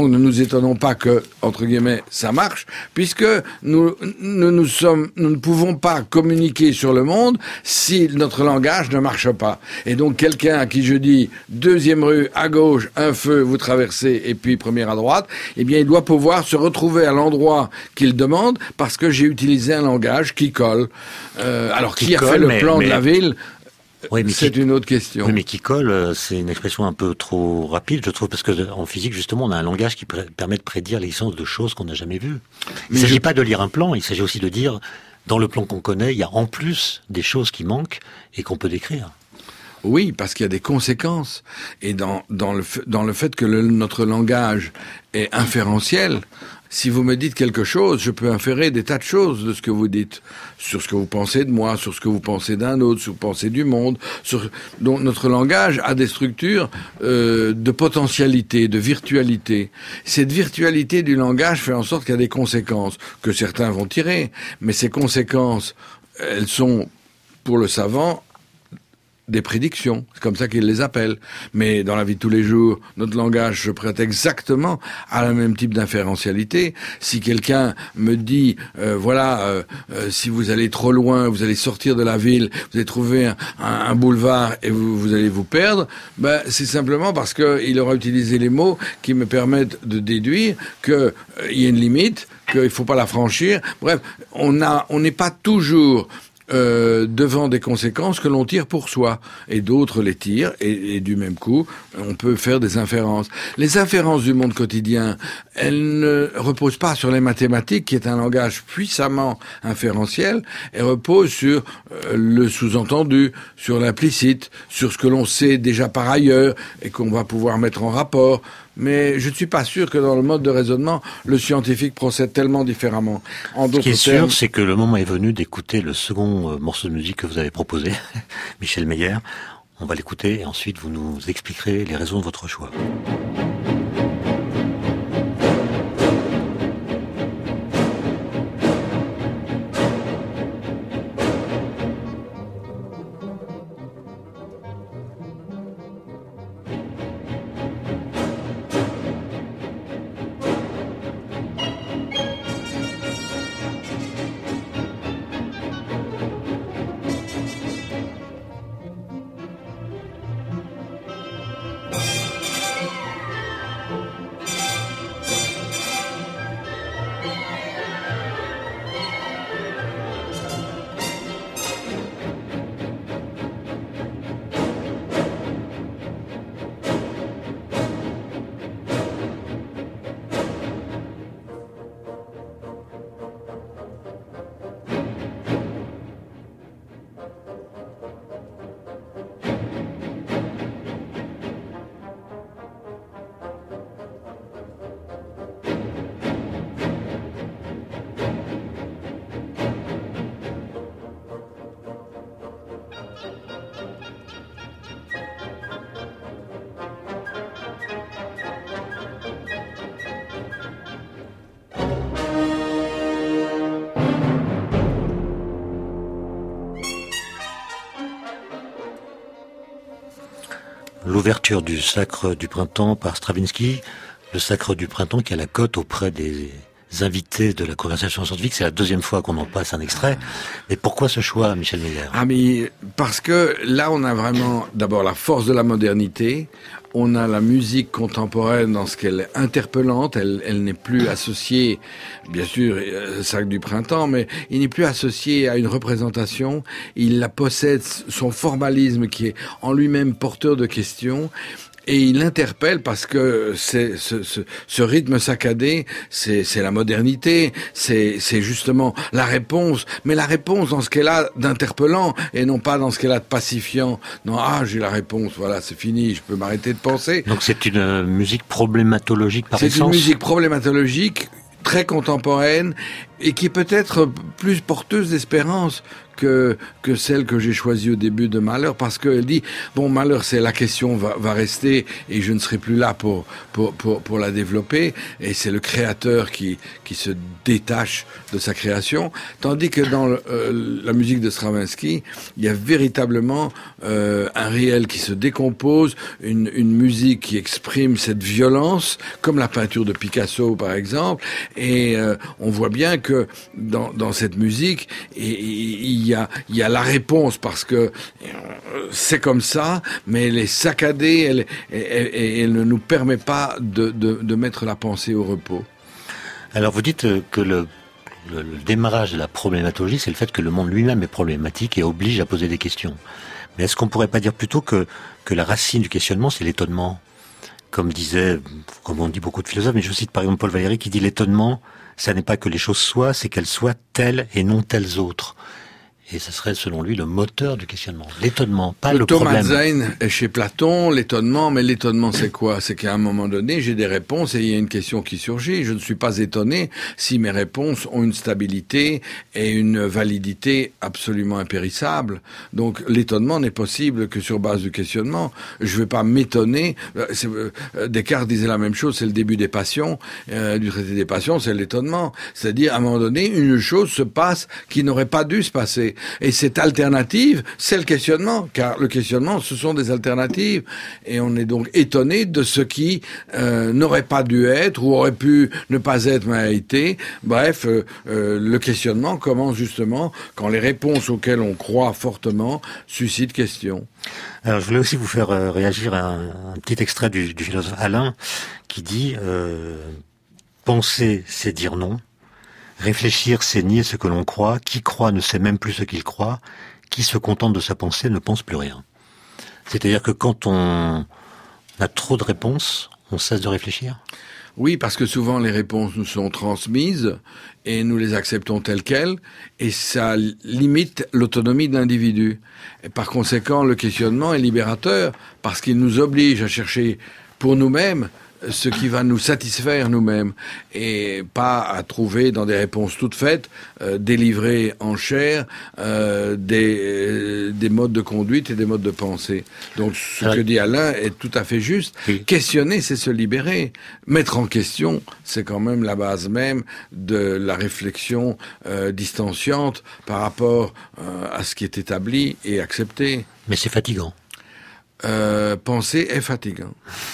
s'étonnons pas que, entre guillemets, ça marche, puisque nous, nous, nous sommes, nous ne pouvons pas communiquer sur le monde si notre langage ne marche pas. Et donc, quelqu'un à qui je dis, deuxième rue, à gauche, un feu, vous traversez, et puis première à droite, eh bien, il doit pouvoir se retrouver à l'endroit qu'il demande, parce que j'ai utilisé un langage qui colle. Euh, alors, qui, qui a colle, fait le mais, plan mais... de la ville? Oui, mais c'est qui... une autre question. Oui, mais qui colle, c'est une expression un peu trop rapide, je trouve, parce que en physique, justement, on a un langage qui pr- permet de prédire l'existence de choses qu'on n'a jamais vues. Il ne s'agit je... pas de lire un plan, il s'agit aussi de dire, dans le plan qu'on connaît, il y a en plus des choses qui manquent et qu'on peut décrire. Oui, parce qu'il y a des conséquences. Et dans, dans, le, dans le fait que le, notre langage est inférentiel, si vous me dites quelque chose, je peux inférer des tas de choses de ce que vous dites, sur ce que vous pensez de moi, sur ce que vous pensez d'un autre, sur ce que vous pensez du monde. Sur... Donc notre langage a des structures euh, de potentialité, de virtualité. Cette virtualité du langage fait en sorte qu'il y a des conséquences que certains vont tirer, mais ces conséquences, elles sont, pour le savant, des prédictions, c'est comme ça qu'ils les appellent. Mais dans la vie de tous les jours, notre langage se prête exactement à la même type d'inférentialité. Si quelqu'un me dit, euh, voilà, euh, euh, si vous allez trop loin, vous allez sortir de la ville, vous allez trouver un, un, un boulevard et vous, vous allez vous perdre, ben, c'est simplement parce qu'il aura utilisé les mots qui me permettent de déduire qu'il euh, y a une limite, qu'il ne faut pas la franchir. Bref, on a, on n'est pas toujours... Euh, devant des conséquences que l'on tire pour soi, et d'autres les tirent, et, et du même coup, on peut faire des inférences. Les inférences du monde quotidien, elles ne reposent pas sur les mathématiques, qui est un langage puissamment inférentiel, elles reposent sur euh, le sous-entendu, sur l'implicite, sur ce que l'on sait déjà par ailleurs, et qu'on va pouvoir mettre en rapport. Mais je ne suis pas sûr que dans le mode de raisonnement, le scientifique procède tellement différemment. En d'autres Ce qui est termes... sûr, c'est que le moment est venu d'écouter le second morceau de musique que vous avez proposé, Michel Meyer. On va l'écouter et ensuite vous nous expliquerez les raisons de votre choix. L'ouverture du Sacre du Printemps par Stravinsky, le Sacre du Printemps qui a la cote auprès des invités de la conversation scientifique, c'est la deuxième fois qu'on en passe un extrait. Mais pourquoi ce choix, Michel Meyer ? Ah mais parce que là on a vraiment d'abord la force de la modernité, on a la musique contemporaine dans ce qu'elle est interpellante, elle, elle n'est plus associée, bien sûr, euh, Sacre du Printemps, mais il n'est plus associé à une représentation, il la possède, son formalisme qui est en lui-même porteur de questions, et il interpelle parce que c'est, ce, ce, ce rythme saccadé, c'est, c'est la modernité, c'est, c'est justement la réponse, mais la réponse dans ce qu'elle a d'interpellant et non pas dans ce qu'elle a de pacifiant. Non, ah, j'ai la réponse, voilà, c'est fini, je peux m'arrêter de penser. Donc c'est une euh, musique problématologique par essence ? C'est une musique problématologique, très contemporaine, et qui est peut-être plus porteuse d'espérance que que celle que j'ai choisie au début de Malheur, parce qu'elle dit bon, Malheur, c'est la question va, va rester et je ne serai plus là pour pour pour pour la développer, et c'est le créateur qui qui se détache de sa création, tandis que dans le, euh, la musique de Stravinsky, il y a véritablement euh, un réel qui se décompose, une une musique qui exprime cette violence, comme la peinture de Picasso par exemple, et euh, on voit bien que dans dans cette musique, il y a il y a la réponse parce que c'est comme ça, mais elle est saccadée, elle, elle, elle, elle ne nous permet pas de, de, de mettre la pensée au repos. Alors vous dites que le, le, le démarrage de la problématologie, c'est le fait que le monde lui-même est problématique et oblige à poser des questions. Mais est-ce qu'on pourrait pas dire plutôt que, que la racine du questionnement, c'est l'étonnement ? Comme disait, comme on dit beaucoup de philosophes, mais je cite par exemple Paul Valéry qui dit l'étonnement, ça n'est pas que les choses soient, c'est qu'elles soient telles et non telles autres. Et ce serait, selon lui, le moteur du questionnement. L'étonnement, pas le, le problème. Thomas Zane est chez Platon, l'étonnement, mais l'étonnement c'est quoi? C'est qu'à un moment donné, j'ai des réponses et il y a une question qui surgit. Je ne suis pas étonné si mes réponses ont une stabilité et une validité absolument impérissable. Donc l'étonnement n'est possible que sur base du questionnement. Je ne vais pas m'étonner. Descartes disait la même chose, c'est le début des passions, euh, du traité des passions, c'est l'étonnement. C'est-à-dire, à un moment donné, une chose se passe qui n'aurait pas dû se passer. Et cette alternative, c'est le questionnement, car le questionnement, ce sont des alternatives. Et on est donc étonné de ce qui euh, n'aurait pas dû être ou aurait pu ne pas être, mais a été. Bref, euh, euh, le questionnement commence justement quand les réponses auxquelles on croit fortement suscitent question. Alors, je voulais aussi vous faire euh, réagir à un, un petit extrait du, du philosophe Alain qui dit euh, « Penser, c'est dire non. Réfléchir, c'est nier ce que l'on croit. Qui croit ne sait même plus ce qu'il croit. Qui se contente de sa pensée ne pense plus rien. » C'est-à-dire que quand on a trop de réponses, on cesse de réfléchir. Oui, parce que souvent les réponses nous sont transmises et nous les acceptons telles quelles, et ça limite l'autonomie de l'individu. Et par conséquent, le questionnement est libérateur parce qu'il nous oblige à chercher pour nous-mêmes ce qui va nous satisfaire nous-mêmes, et pas à trouver dans des réponses toutes faites, euh, délivrées en chair, euh, des, euh, des modes de conduite et des modes de pensée. Donc ce Alors, que dit Alain est tout à fait juste. Oui. Questionner, c'est se libérer. Mettre en question, c'est quand même la base même de la réflexion euh, distanciante par rapport euh, à ce qui est établi et accepté. Mais c'est fatigant. Euh, penser est fatigant.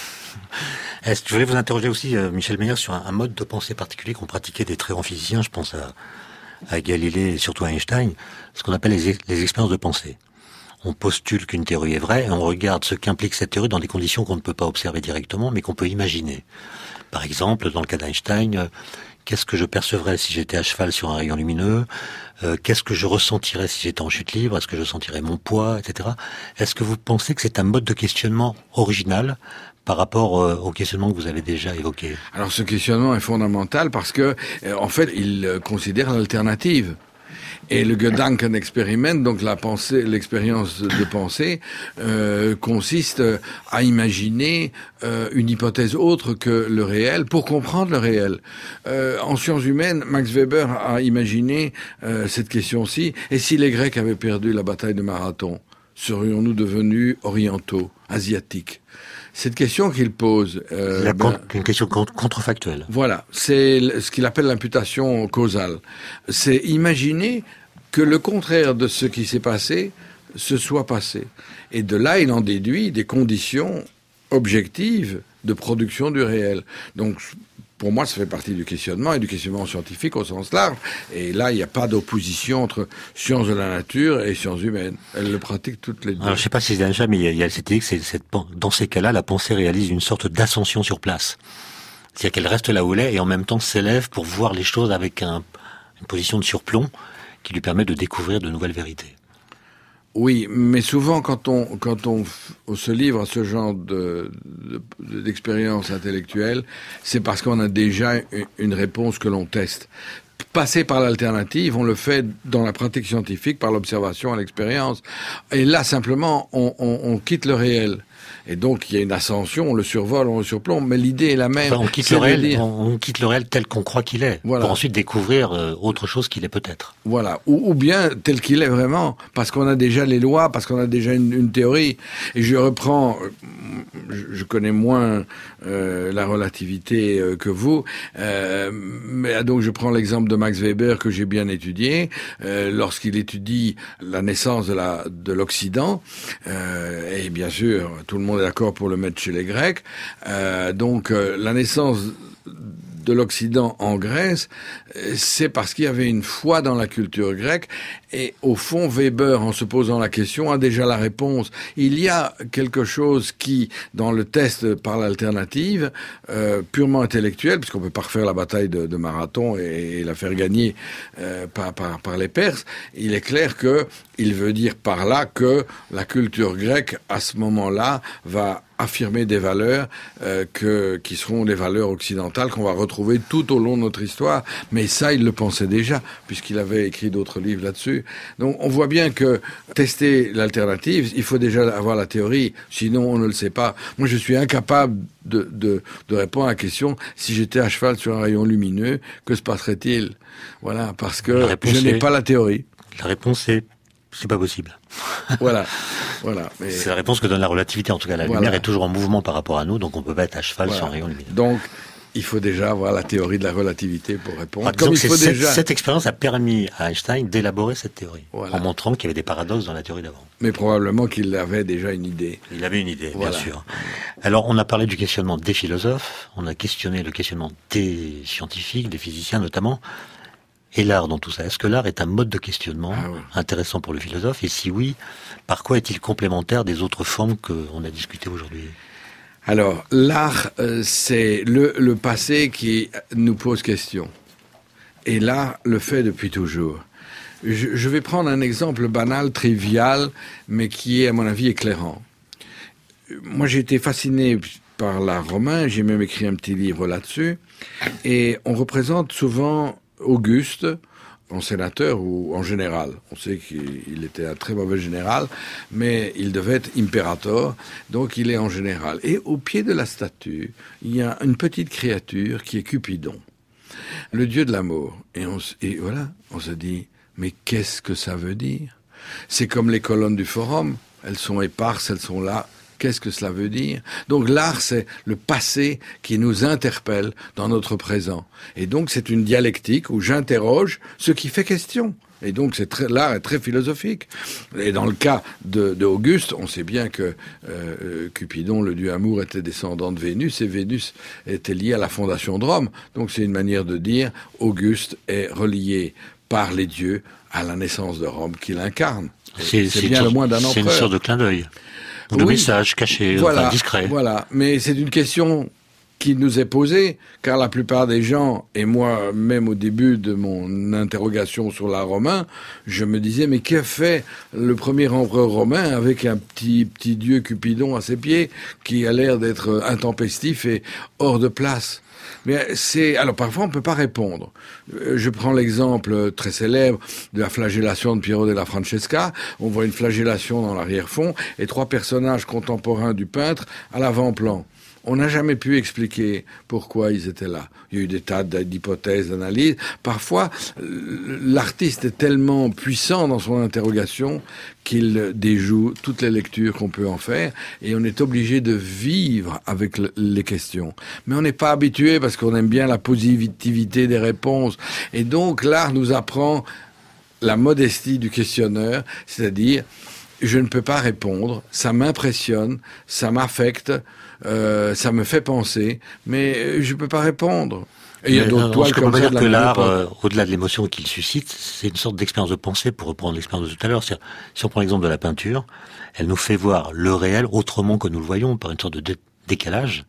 Est-ce que je voulais vous interroger aussi, euh, Michel Meyer, sur un, un mode de pensée particulier qu'ont pratiqué des très grands physiciens, je pense à, à Galilée et surtout à Einstein, ce qu'on appelle les, les expériences de pensée. On postule qu'une théorie est vraie et on regarde ce qu'implique cette théorie dans des conditions qu'on ne peut pas observer directement, mais qu'on peut imaginer. Par exemple, dans le cas d'Einstein, euh, qu'est-ce que je percevrais si j'étais à cheval sur un rayon lumineux? euh, Qu'est-ce que je ressentirais si j'étais en chute libre? Est-ce que je sentirais mon poids, et cetera. Est-ce que vous pensez que c'est un mode de questionnement original par rapport euh, au questionnement que vous avez déjà évoqué? Alors ce questionnement est fondamental parce que, euh, en fait, il euh, considère l'alternative. Et le Gedankenexperiment, donc la pensée, l'expérience de pensée, euh, consiste à imaginer euh, une hypothèse autre que le réel pour comprendre le réel. Euh, en sciences humaines, Max Weber a imaginé euh, cette question-ci. Et si les Grecs avaient perdu la bataille de Marathon, serions-nous devenus orientaux, asiatiques? Cette question qu'il pose... Euh, La ben, une question contrefactuelle. Voilà, c'est ce qu'il appelle l'imputation causale. C'est imaginer que le contraire de ce qui s'est passé se soit passé. Et de là, il en déduit des conditions objectives de production du réel. Donc, pour moi, ça fait partie du questionnement et du questionnement scientifique au sens large. Et là, il n'y a pas d'opposition entre sciences de la nature et sciences humaines. Elles le pratiquent toutes les deux. Alors, je ne sais pas si c'est déjà, mais il y a, il y a cette idée que c'est, cette, dans ces cas-là, la pensée réalise une sorte d'ascension sur place. C'est-à-dire qu'elle reste là où elle est et en même temps s'élève pour voir les choses avec un, une position de surplomb qui lui permet de découvrir de nouvelles vérités. Oui, mais souvent quand on quand on, on se livre à ce genre de, de d'expérience intellectuelle, c'est parce qu'on a déjà une réponse que l'on teste. passer par l'alternative, on le fait dans la pratique scientifique, par l'observation et l'expérience. Et là, simplement, on, on, on quitte le réel. Et donc, il y a une ascension, on le survole, on le surplombe, mais l'idée est la même. Enfin, on quitte le réel, dire... on, on quitte le réel tel qu'on croit qu'il est, voilà. pour ensuite découvrir euh, autre chose qu'il est peut-être. Voilà. Ou, ou bien tel qu'il est vraiment, parce qu'on a déjà les lois, parce qu'on a déjà une, une théorie. Et je reprends, je, je connais moins euh, la relativité euh, que vous, euh, mais donc je prends l'exemple de Max Weber que j'ai bien étudié. Euh, lorsqu'il étudie la naissance de la de l'Occident, euh, et bien sûr, tout le monde est d'accord pour le mettre chez les Grecs. Euh, donc, euh, la naissance de l'Occident en Grèce, c'est parce qu'il y avait une foi dans la culture grecque. Et au fond, Weber, en se posant la question, a déjà la réponse. Il y a quelque chose qui, dans le test par l'alternative, euh, purement intellectuel, puisqu'on peut pas refaire la bataille de, de Marathon et, et la faire gagner euh, par, par, par les Perses, il est clair que il veut dire par là que la culture grecque, à ce moment-là, va affirmer des valeurs euh, que qui seront les valeurs occidentales qu'on va retrouver tout au long de notre histoire. Mais ça, il le pensait déjà, puisqu'il avait écrit d'autres livres là-dessus. Donc, on voit bien que tester l'alternative, il faut déjà avoir la théorie, sinon on ne le sait pas. Moi, je suis incapable de, de, de répondre à la question, si j'étais à cheval sur un rayon lumineux, que se passerait-il? Voilà, parce que je n'ai pas la théorie. La réponse est c'est pas possible. Voilà, voilà. Mais... c'est la réponse que donne la relativité. En tout cas, la voilà. lumière est toujours en mouvement par rapport à nous, donc on peut pas être à cheval voilà. sur un rayon lumineux. Donc, il faut déjà avoir la théorie de la relativité pour répondre. Ah, Comme il faut cette, déjà... cette expérience a permis à Einstein d'élaborer cette théorie, voilà. en montrant qu'il y avait des paradoxes dans la théorie d'avant. Mais probablement qu'il avait déjà une idée. Il avait une idée, voilà. bien sûr. Alors, on a parlé du questionnement des philosophes, on a questionné le questionnement des scientifiques, des physiciens notamment. Et l'art dans tout ça, est-ce que l'art est un mode de questionnement ah oui. intéressant pour le philosophe? Et si oui, par quoi est-il complémentaire des autres formes qu'on a discutées aujourd'hui? Alors, l'art, euh, c'est le, le passé qui nous pose question. Et l'art le fait depuis toujours. Je, je vais prendre un exemple banal, trivial, mais qui est, à mon avis, éclairant. Moi, j'ai été fasciné par l'art romain, j'ai même écrit un petit livre là-dessus, et on représente souvent Auguste en sénateur ou en général. On sait qu'il était un très mauvais général, mais il devait être impérator, donc il est en général. Et au pied de la statue, il y a une petite créature qui est Cupidon, le dieu de l'amour. Et, on, et voilà, on se dit, mais qu'est-ce que ça veut dire? C'est comme les colonnes du forum, elles sont éparses, elles sont là. Qu'est-ce que cela veut dire? Donc l'art, c'est le passé qui nous interpelle dans notre présent. Et donc c'est une dialectique où j'interroge ce qui fait question. Et donc c'est très, l'art est très philosophique. Et dans le cas de, de Auguste, on sait bien que euh, Cupidon, le dieu amour, était descendant de Vénus, et Vénus était liée à la fondation de Rome. Donc c'est une manière de dire Auguste est relié par les dieux à la naissance de Rome qu'il incarne. C'est, c'est, c'est bien le moins d'un empereur. C'est une sorte de clin d'œil. Ou de oui, message caché, voilà, enfin discret. Voilà, mais c'est une question qui nous est posée, car la plupart des gens, et moi même au début de mon interrogation sur l'art romain, je me disais, mais qu'a fait le premier empereur romain avec un petit, petit dieu Cupidon à ses pieds, qui a l'air d'être intempestif et hors de place? Mais c'est, alors parfois on peut pas répondre. Je prends l'exemple très célèbre de la flagellation de Piero della Francesca. On voit une flagellation dans l'arrière-fond et trois personnages contemporains du peintre à l'avant-plan. On n'a jamais pu expliquer pourquoi ils étaient là. Il y a eu des tas d'hypothèses, d'analyses. Parfois, l'artiste est tellement puissant dans son interrogation qu'il déjoue toutes les lectures qu'on peut en faire et on est obligé de vivre avec le, les questions. Mais on n'est pas habitué parce qu'on aime bien la positivité des réponses. Et donc, l'art nous apprend la modestie du questionneur, c'est-à-dire je ne peux pas répondre, ça m'impressionne, ça m'affecte, euh, ça me fait penser, mais je ne peux pas répondre. Et il y a d'autres toiles comme ça de la que l'art, euh, au-delà de l'émotion qu'il suscite, c'est une sorte d'expérience de pensée, pour reprendre l'expérience de tout à l'heure. C'est-à-dire, si on prend l'exemple de la peinture, elle nous fait voir le réel autrement que nous le voyons, par une sorte de dé- décalage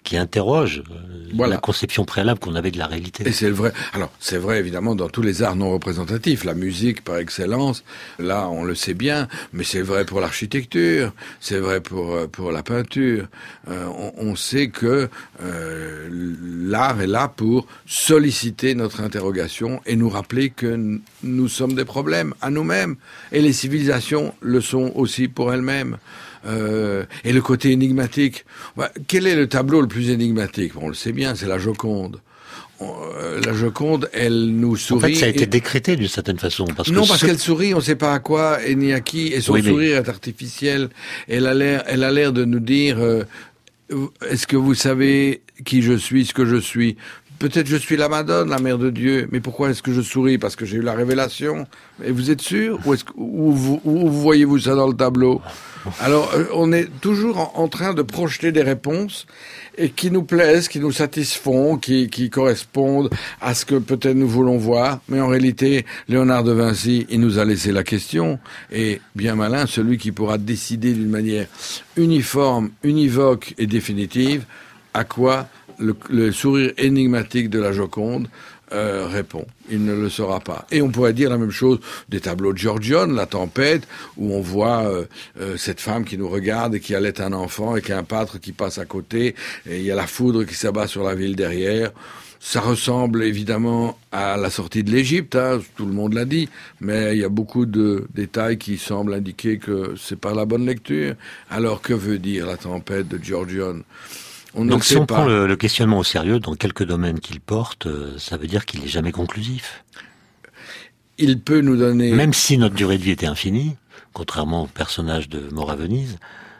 qui interroge voilà. la conception préalable qu'on avait de la réalité. Et c'est le vrai. Alors, c'est vrai évidemment dans tous les arts non représentatifs, la musique par excellence. Là, on le sait bien, mais c'est vrai pour l'architecture, c'est vrai pour pour la peinture. Euh, on, on sait que euh, l'art est là pour solliciter notre interrogation et nous rappeler que nous sommes des problèmes à nous-mêmes. Et les civilisations le sont aussi pour elles-mêmes. Euh, et le côté énigmatique. Bah, quel est le tableau le plus énigmatique ? Bon, on le sait bien, c'est la Joconde. On, euh, la Joconde, elle nous sourit. En fait, ça a été et... décrété d'une certaine façon. Parce non, que parce ce... qu'elle sourit, on ne sait pas à quoi et ni à qui, et son oui, mais... sourire est artificiel. Elle a l'air, elle a l'air de nous dire euh, est-ce que vous savez qui je suis, ce que je suis ? Peut-être je suis la Madone, la Mère de Dieu, mais pourquoi est-ce que je souris ? Parce que j'ai eu la révélation. Et vous êtes sûr ? Ou est-ce que, où, où, où voyez-vous ça dans le tableau ? Alors, euh, on est toujours en, en train de projeter des réponses et qui nous plaisent, qui nous satisfont, qui, qui correspondent à ce que peut-être nous voulons voir. Mais en réalité, Léonard de Vinci, il nous a laissé la question. Et bien malin, celui qui pourra décider d'une manière uniforme, univoque et définitive à quoi le, le sourire énigmatique de la Joconde euh, répond. Il ne le saura pas. Et on pourrait dire la même chose des tableaux de Giorgione, La Tempête, où on voit euh, euh, cette femme qui nous regarde et qui allait un enfant et qui a un pâtre qui passe à côté, et il y a la foudre qui s'abat sur la ville derrière. Ça ressemble évidemment à la sortie de l'Égypte, hein, tout le monde l'a dit, mais il y a beaucoup de détails qui semblent indiquer que c'est pas la bonne lecture. Alors que veut dire La Tempête de Giorgione ? On Donc si on pas. prend le, le questionnement au sérieux, dans quelques domaines qu'il porte, euh, ça veut dire qu'il n'est jamais conclusif. Il peut nous donner... Même si notre durée de vie était infinie, contrairement au personnage de Mort à Venise,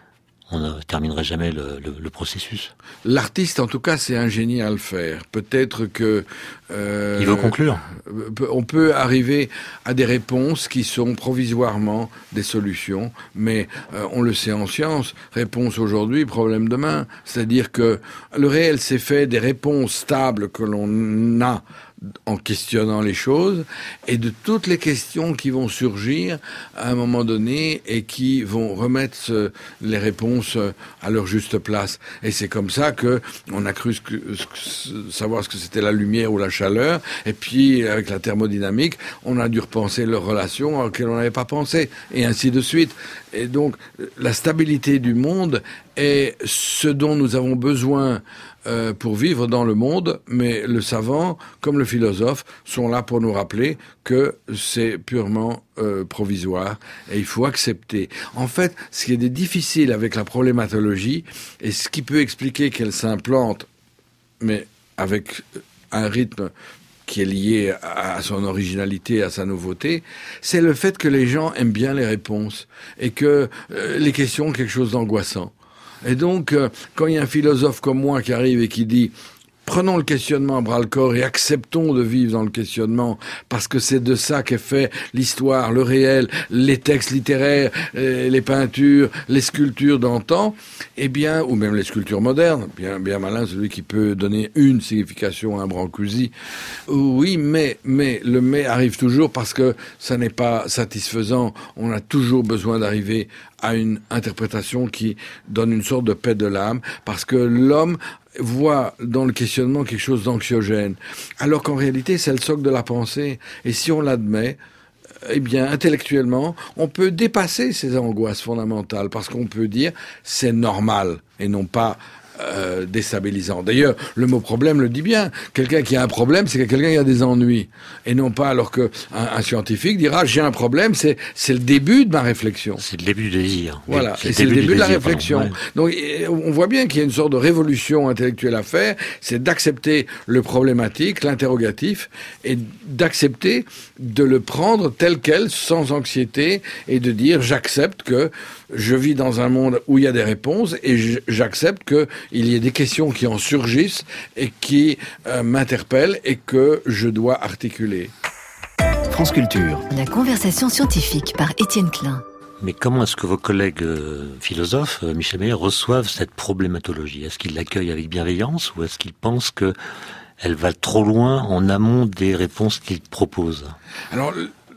on ne terminerait jamais le, le, le processus. L'artiste, en tout cas, s'est ingénié à le faire. Peut-être que... Euh, Il veut conclure. On peut arriver à des réponses qui sont provisoirement des solutions, mais euh, on le sait en science, réponse aujourd'hui, problème demain. C'est-à-dire que le réel s'est fait des réponses stables que l'on a en questionnant les choses, et de toutes les questions qui vont surgir à un moment donné et qui vont remettre ce, les réponses à leur juste place. Et c'est comme ça que on a cru ce que, ce, savoir ce que c'était la lumière ou la chaleur, et puis avec la thermodynamique, on a dû repenser leurs relations auxquelles on n'avait pas pensé, et ainsi de suite. Et donc, la stabilité du monde est ce dont nous avons besoin Euh, pour vivre dans le monde, mais le savant, comme le philosophe, sont là pour nous rappeler que c'est purement euh, provisoire et il faut accepter. En fait, ce qui est difficile avec la problématologie et ce qui peut expliquer qu'elle s'implante, mais avec un rythme qui est lié à son originalité, à sa nouveauté, c'est le fait que les gens aiment bien les réponses et que euh, les questions ont quelque chose d'angoissant. Et donc, euh, quand il y a un philosophe comme moi qui arrive et qui dit « Prenons le questionnement à bras-le-corps et acceptons de vivre dans le questionnement, parce que c'est de ça qu'est fait l'histoire, le réel, les textes littéraires, les peintures, les sculptures d'antan, eh bien, ou même les sculptures modernes, bien, bien malin celui qui peut donner une signification à un Brancusi. Oui, mais, mais, le mais arrive toujours parce que ça n'est pas satisfaisant. On a toujours besoin d'arriver à une interprétation qui donne une sorte de paix de l'âme, parce que l'homme voit dans le questionnement quelque chose d'anxiogène, alors qu'en réalité c'est le socle de la pensée, et si on l'admet, eh bien intellectuellement on peut dépasser ces angoisses fondamentales, parce qu'on peut dire c'est normal et non pas Euh, déstabilisant. D'ailleurs, le mot problème le dit bien. Quelqu'un qui a un problème, c'est quelqu'un qui a des ennuis. Et non pas alors que un, un scientifique dira j'ai un problème, c'est c'est le début de ma réflexion. C'est le début du désir. Voilà, c'est et c'est le début de la désir, réflexion. pardon, ouais. Donc on voit bien qu'il y a une sorte de révolution intellectuelle à faire, c'est d'accepter le problématique, l'interrogatif, et d'accepter de le prendre tel quel, sans anxiété, et de dire j'accepte que je vis dans un monde où il y a des réponses, et j'accepte que il y ait des questions qui en surgissent et qui euh, m'interpellent et que je dois articuler. France Culture. La conversation scientifique par Étienne Klein. Mais comment est-ce que vos collègues euh, philosophes, euh, Michel Meyer, reçoivent cette problématologie ? Est-ce qu'ils l'accueillent avec bienveillance ou est-ce qu'ils pensent qu'elle va trop loin en amont des réponses qu'ils proposent ? Alors,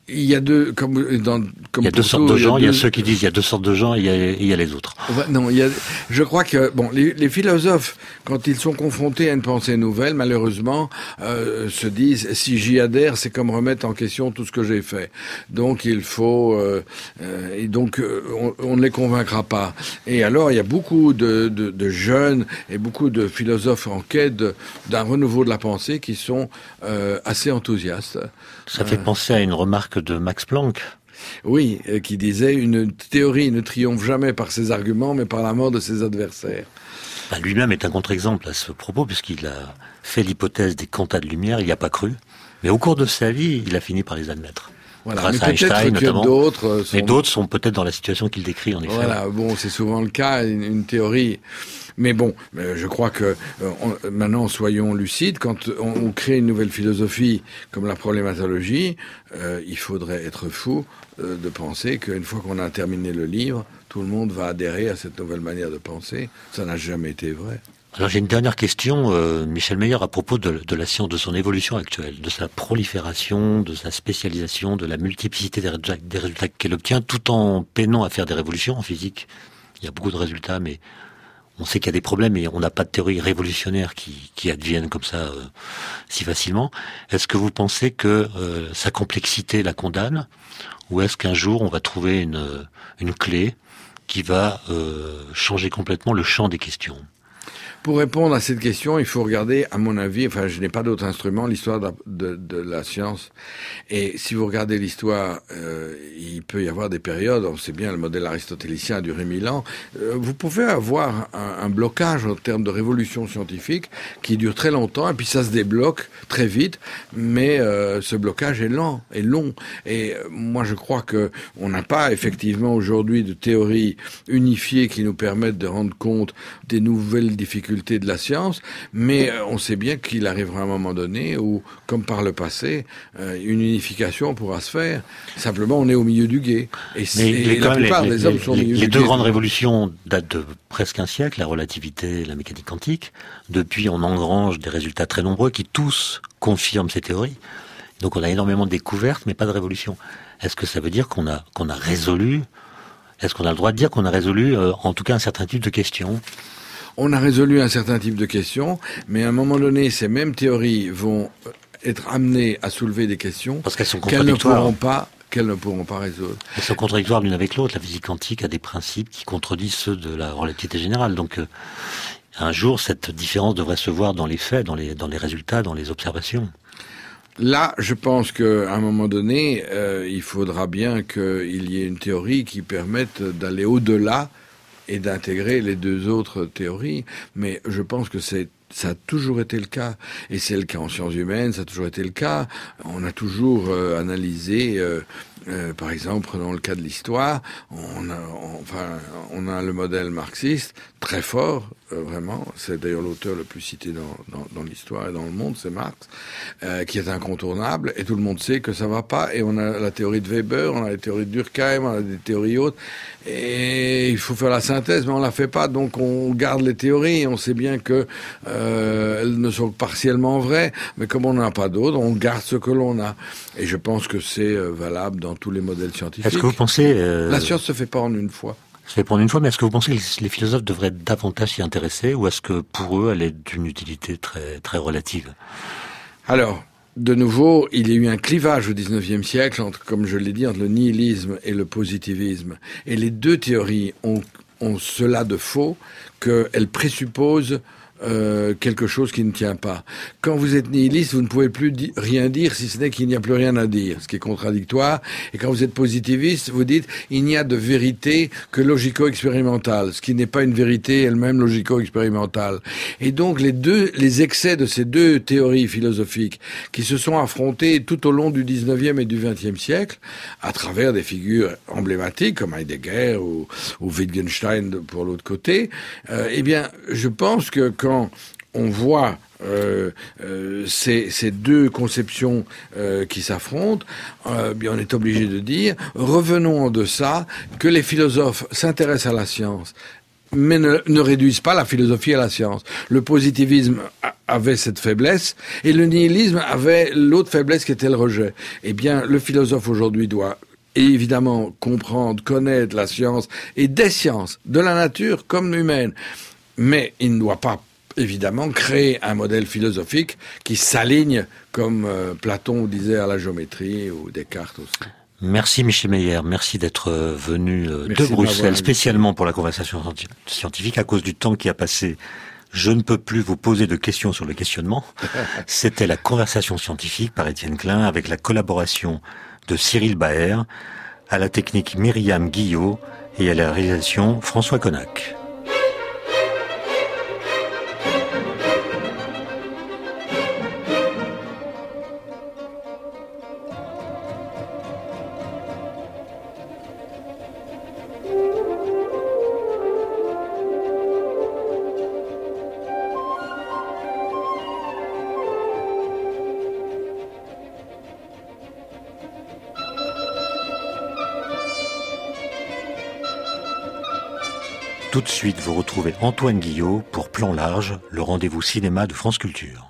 Il y a deux, comme dans, comme il y a deux sortes tout, de gens. Il y a, deux... il y a ceux qui disent il y a deux sortes de gens et il y a, et il y a les autres. Non, il y a, je crois que bon, les, les philosophes, quand ils sont confrontés à une pensée nouvelle, malheureusement, euh, se disent si j'y adhère, c'est comme remettre en question tout ce que j'ai fait. Donc il faut, euh, euh, et donc euh, on, on ne les convaincra pas. Et alors il y a beaucoup de, de, de jeunes et beaucoup de philosophes en quête de, d'un renouveau de la pensée qui sont euh, assez enthousiastes. Ça fait euh... penser à une remarque de Max Planck. Oui, euh, qui disait une théorie ne triomphe jamais par ses arguments, mais par la mort de ses adversaires. Bah, lui-même est un contre-exemple à ce propos, puisqu'il a fait l'hypothèse des quantas de lumière, il n'y a pas cru. Mais au cours de sa vie, il a fini par les admettre. Voilà, grâce mais à Einstein notamment. D'autres sont... Mais d'autres sont peut-être dans la situation qu'il décrit, en effet. Voilà, bon, c'est souvent le cas, une, une théorie... Mais bon, je crois que euh, on, maintenant, soyons lucides. Quand on, on crée une nouvelle philosophie comme la problématologie, euh, il faudrait être fou euh, de penser qu'une fois qu'on a terminé le livre, tout le monde va adhérer à cette nouvelle manière de penser. Ça n'a jamais été vrai. Alors j'ai une dernière question, euh, Michel Meyer, à propos de, de la science, de son évolution actuelle, de sa prolifération, de sa spécialisation, de la multiplicité des résultats, des résultats qu'elle obtient, tout en peinant à faire des révolutions en physique. Il y a beaucoup de résultats, mais on sait qu'il y a des problèmes et on n'a pas de théorie révolutionnaire qui, qui advienne comme ça euh, si facilement. Est-ce que vous pensez que euh, sa complexité la condamne, ou est-ce qu'un jour on va trouver une, une clé qui va euh, changer complètement le champ des questions ? Pour répondre à cette question, il faut regarder, à mon avis, enfin je n'ai pas d'autre instrument, l'histoire de, de, de la science. Et si vous regardez l'histoire, euh, il peut y avoir des périodes, on sait bien le modèle aristotélicien a duré mille ans, euh, vous pouvez avoir un, un blocage en termes de révolution scientifique qui dure très longtemps, et puis ça se débloque très vite, mais euh, ce blocage est lent, est long. Et euh, moi je crois que on n'a pas effectivement aujourd'hui de théorie unifiée qui nous permette de rendre compte des nouvelles difficultés de la science, mais on sait bien qu'il arrivera un moment donné où, comme par le passé, une unification pourra se faire. Simplement, on est au milieu du gué. Et, mais et la plupart les, des les, hommes sont au milieu les du gué. Les deux grandes révolutions datent de presque un siècle, la relativité et la mécanique quantique. Depuis, on engrange des résultats très nombreux qui tous confirment ces théories. Donc on a énormément de découvertes, mais pas de révolution. Est-ce que ça veut dire qu'on a, qu'on a résolu, est-ce qu'on a le droit de dire qu'on a résolu, euh, en tout cas, un certain type de questions ? On a résolu un certain type de questions, mais à un moment donné, ces mêmes théories vont être amenées à soulever des questions parce qu'elles sont qu'elles ne contradictoires. pourront pas, qu'elles ne pourront pas résoudre. Elles sont contradictoires l'une avec l'autre. La physique quantique a des principes qui contredisent ceux de la relativité générale. Donc, euh, un jour, cette différence devrait se voir dans les faits, dans les, dans les résultats, dans les observations. Là, je pense qu'à un moment donné, euh, il faudra bien qu'il y ait une théorie qui permette d'aller au-delà et d'intégrer les deux autres théories. Mais je pense que c'est ça a toujours été le cas, et c'est le cas en sciences humaines, ça a toujours été le cas. On a toujours euh, analysé, euh, euh, par exemple, dans le cas de l'histoire, on a, on, enfin, on a le modèle marxiste très fort, euh, vraiment. C'est d'ailleurs l'auteur le plus cité dans, dans, dans l'histoire et dans le monde, c'est Marx, euh, qui est incontournable, et tout le monde sait que ça va pas. Et on a la théorie de Weber, on a la théorie de Durkheim, on a des théories autres, et il faut faire la synthèse, mais on la fait pas. Donc on garde les théories, et on sait bien que euh, elles ne sont que partiellement vraies, mais comme on n'en a pas d'autres, on garde ce que l'on a. Et je pense que c'est euh, valable dans tous les modèles scientifiques. Est-ce que vous pensez... Euh... La science se fait pas en une fois. Ça fait prendre une fois, mais est-ce que vous pensez que les philosophes devraient davantage s'y intéresser, ou est-ce que pour eux, elle est d'une utilité très, très relative ? Alors, de nouveau, il y a eu un clivage au dix-neuvième siècle, entre, comme je l'ai dit, entre le nihilisme et le positivisme. Et les deux théories ont, ont cela de faux qu'elles présupposent Euh, quelque chose qui ne tient pas. Quand vous êtes nihiliste, vous ne pouvez plus di- rien dire si ce n'est qu'il n'y a plus rien à dire, ce qui est contradictoire. Et quand vous êtes positiviste, vous dites il n'y a de vérité que logico-expérimentale, ce qui n'est pas une vérité elle-même logico-expérimentale. Et donc les deux, les excès de ces deux théories philosophiques qui se sont affrontées tout au long du dix-neuvième et du vingtième siècle, à travers des figures emblématiques comme Heidegger ou, ou Wittgenstein pour l'autre côté, euh, eh bien, je pense que quand on voit euh, euh, ces, ces deux conceptions euh, qui s'affrontent, euh, bien on est obligé de dire, revenons en deçà, que les philosophes s'intéressent à la science mais ne, ne réduisent pas la philosophie à la science. Le positivisme a, avait cette faiblesse, et le nihilisme avait l'autre faiblesse qui était le rejet. Eh bien, le philosophe aujourd'hui doit évidemment comprendre, connaître la science, et des sciences, de la nature comme humaine. Mais il ne doit pas, évidemment, créer un modèle philosophique qui s'aligne, comme euh, Platon disait à la géométrie, ou Descartes aussi. Merci Michel Meyer, merci d'être venu de Merci Bruxelles de spécialement pour la conversation scientifique. À cause du temps qui a passé, je ne peux plus vous poser de questions sur le questionnement. C'était la conversation scientifique par Étienne Klein avec la collaboration de Cyril Baer, à la technique Myriam Guillot et à la réalisation François Connac. Tout de suite, vous retrouvez Antoine Guillot pour Plan Large, le rendez-vous cinéma de France Culture.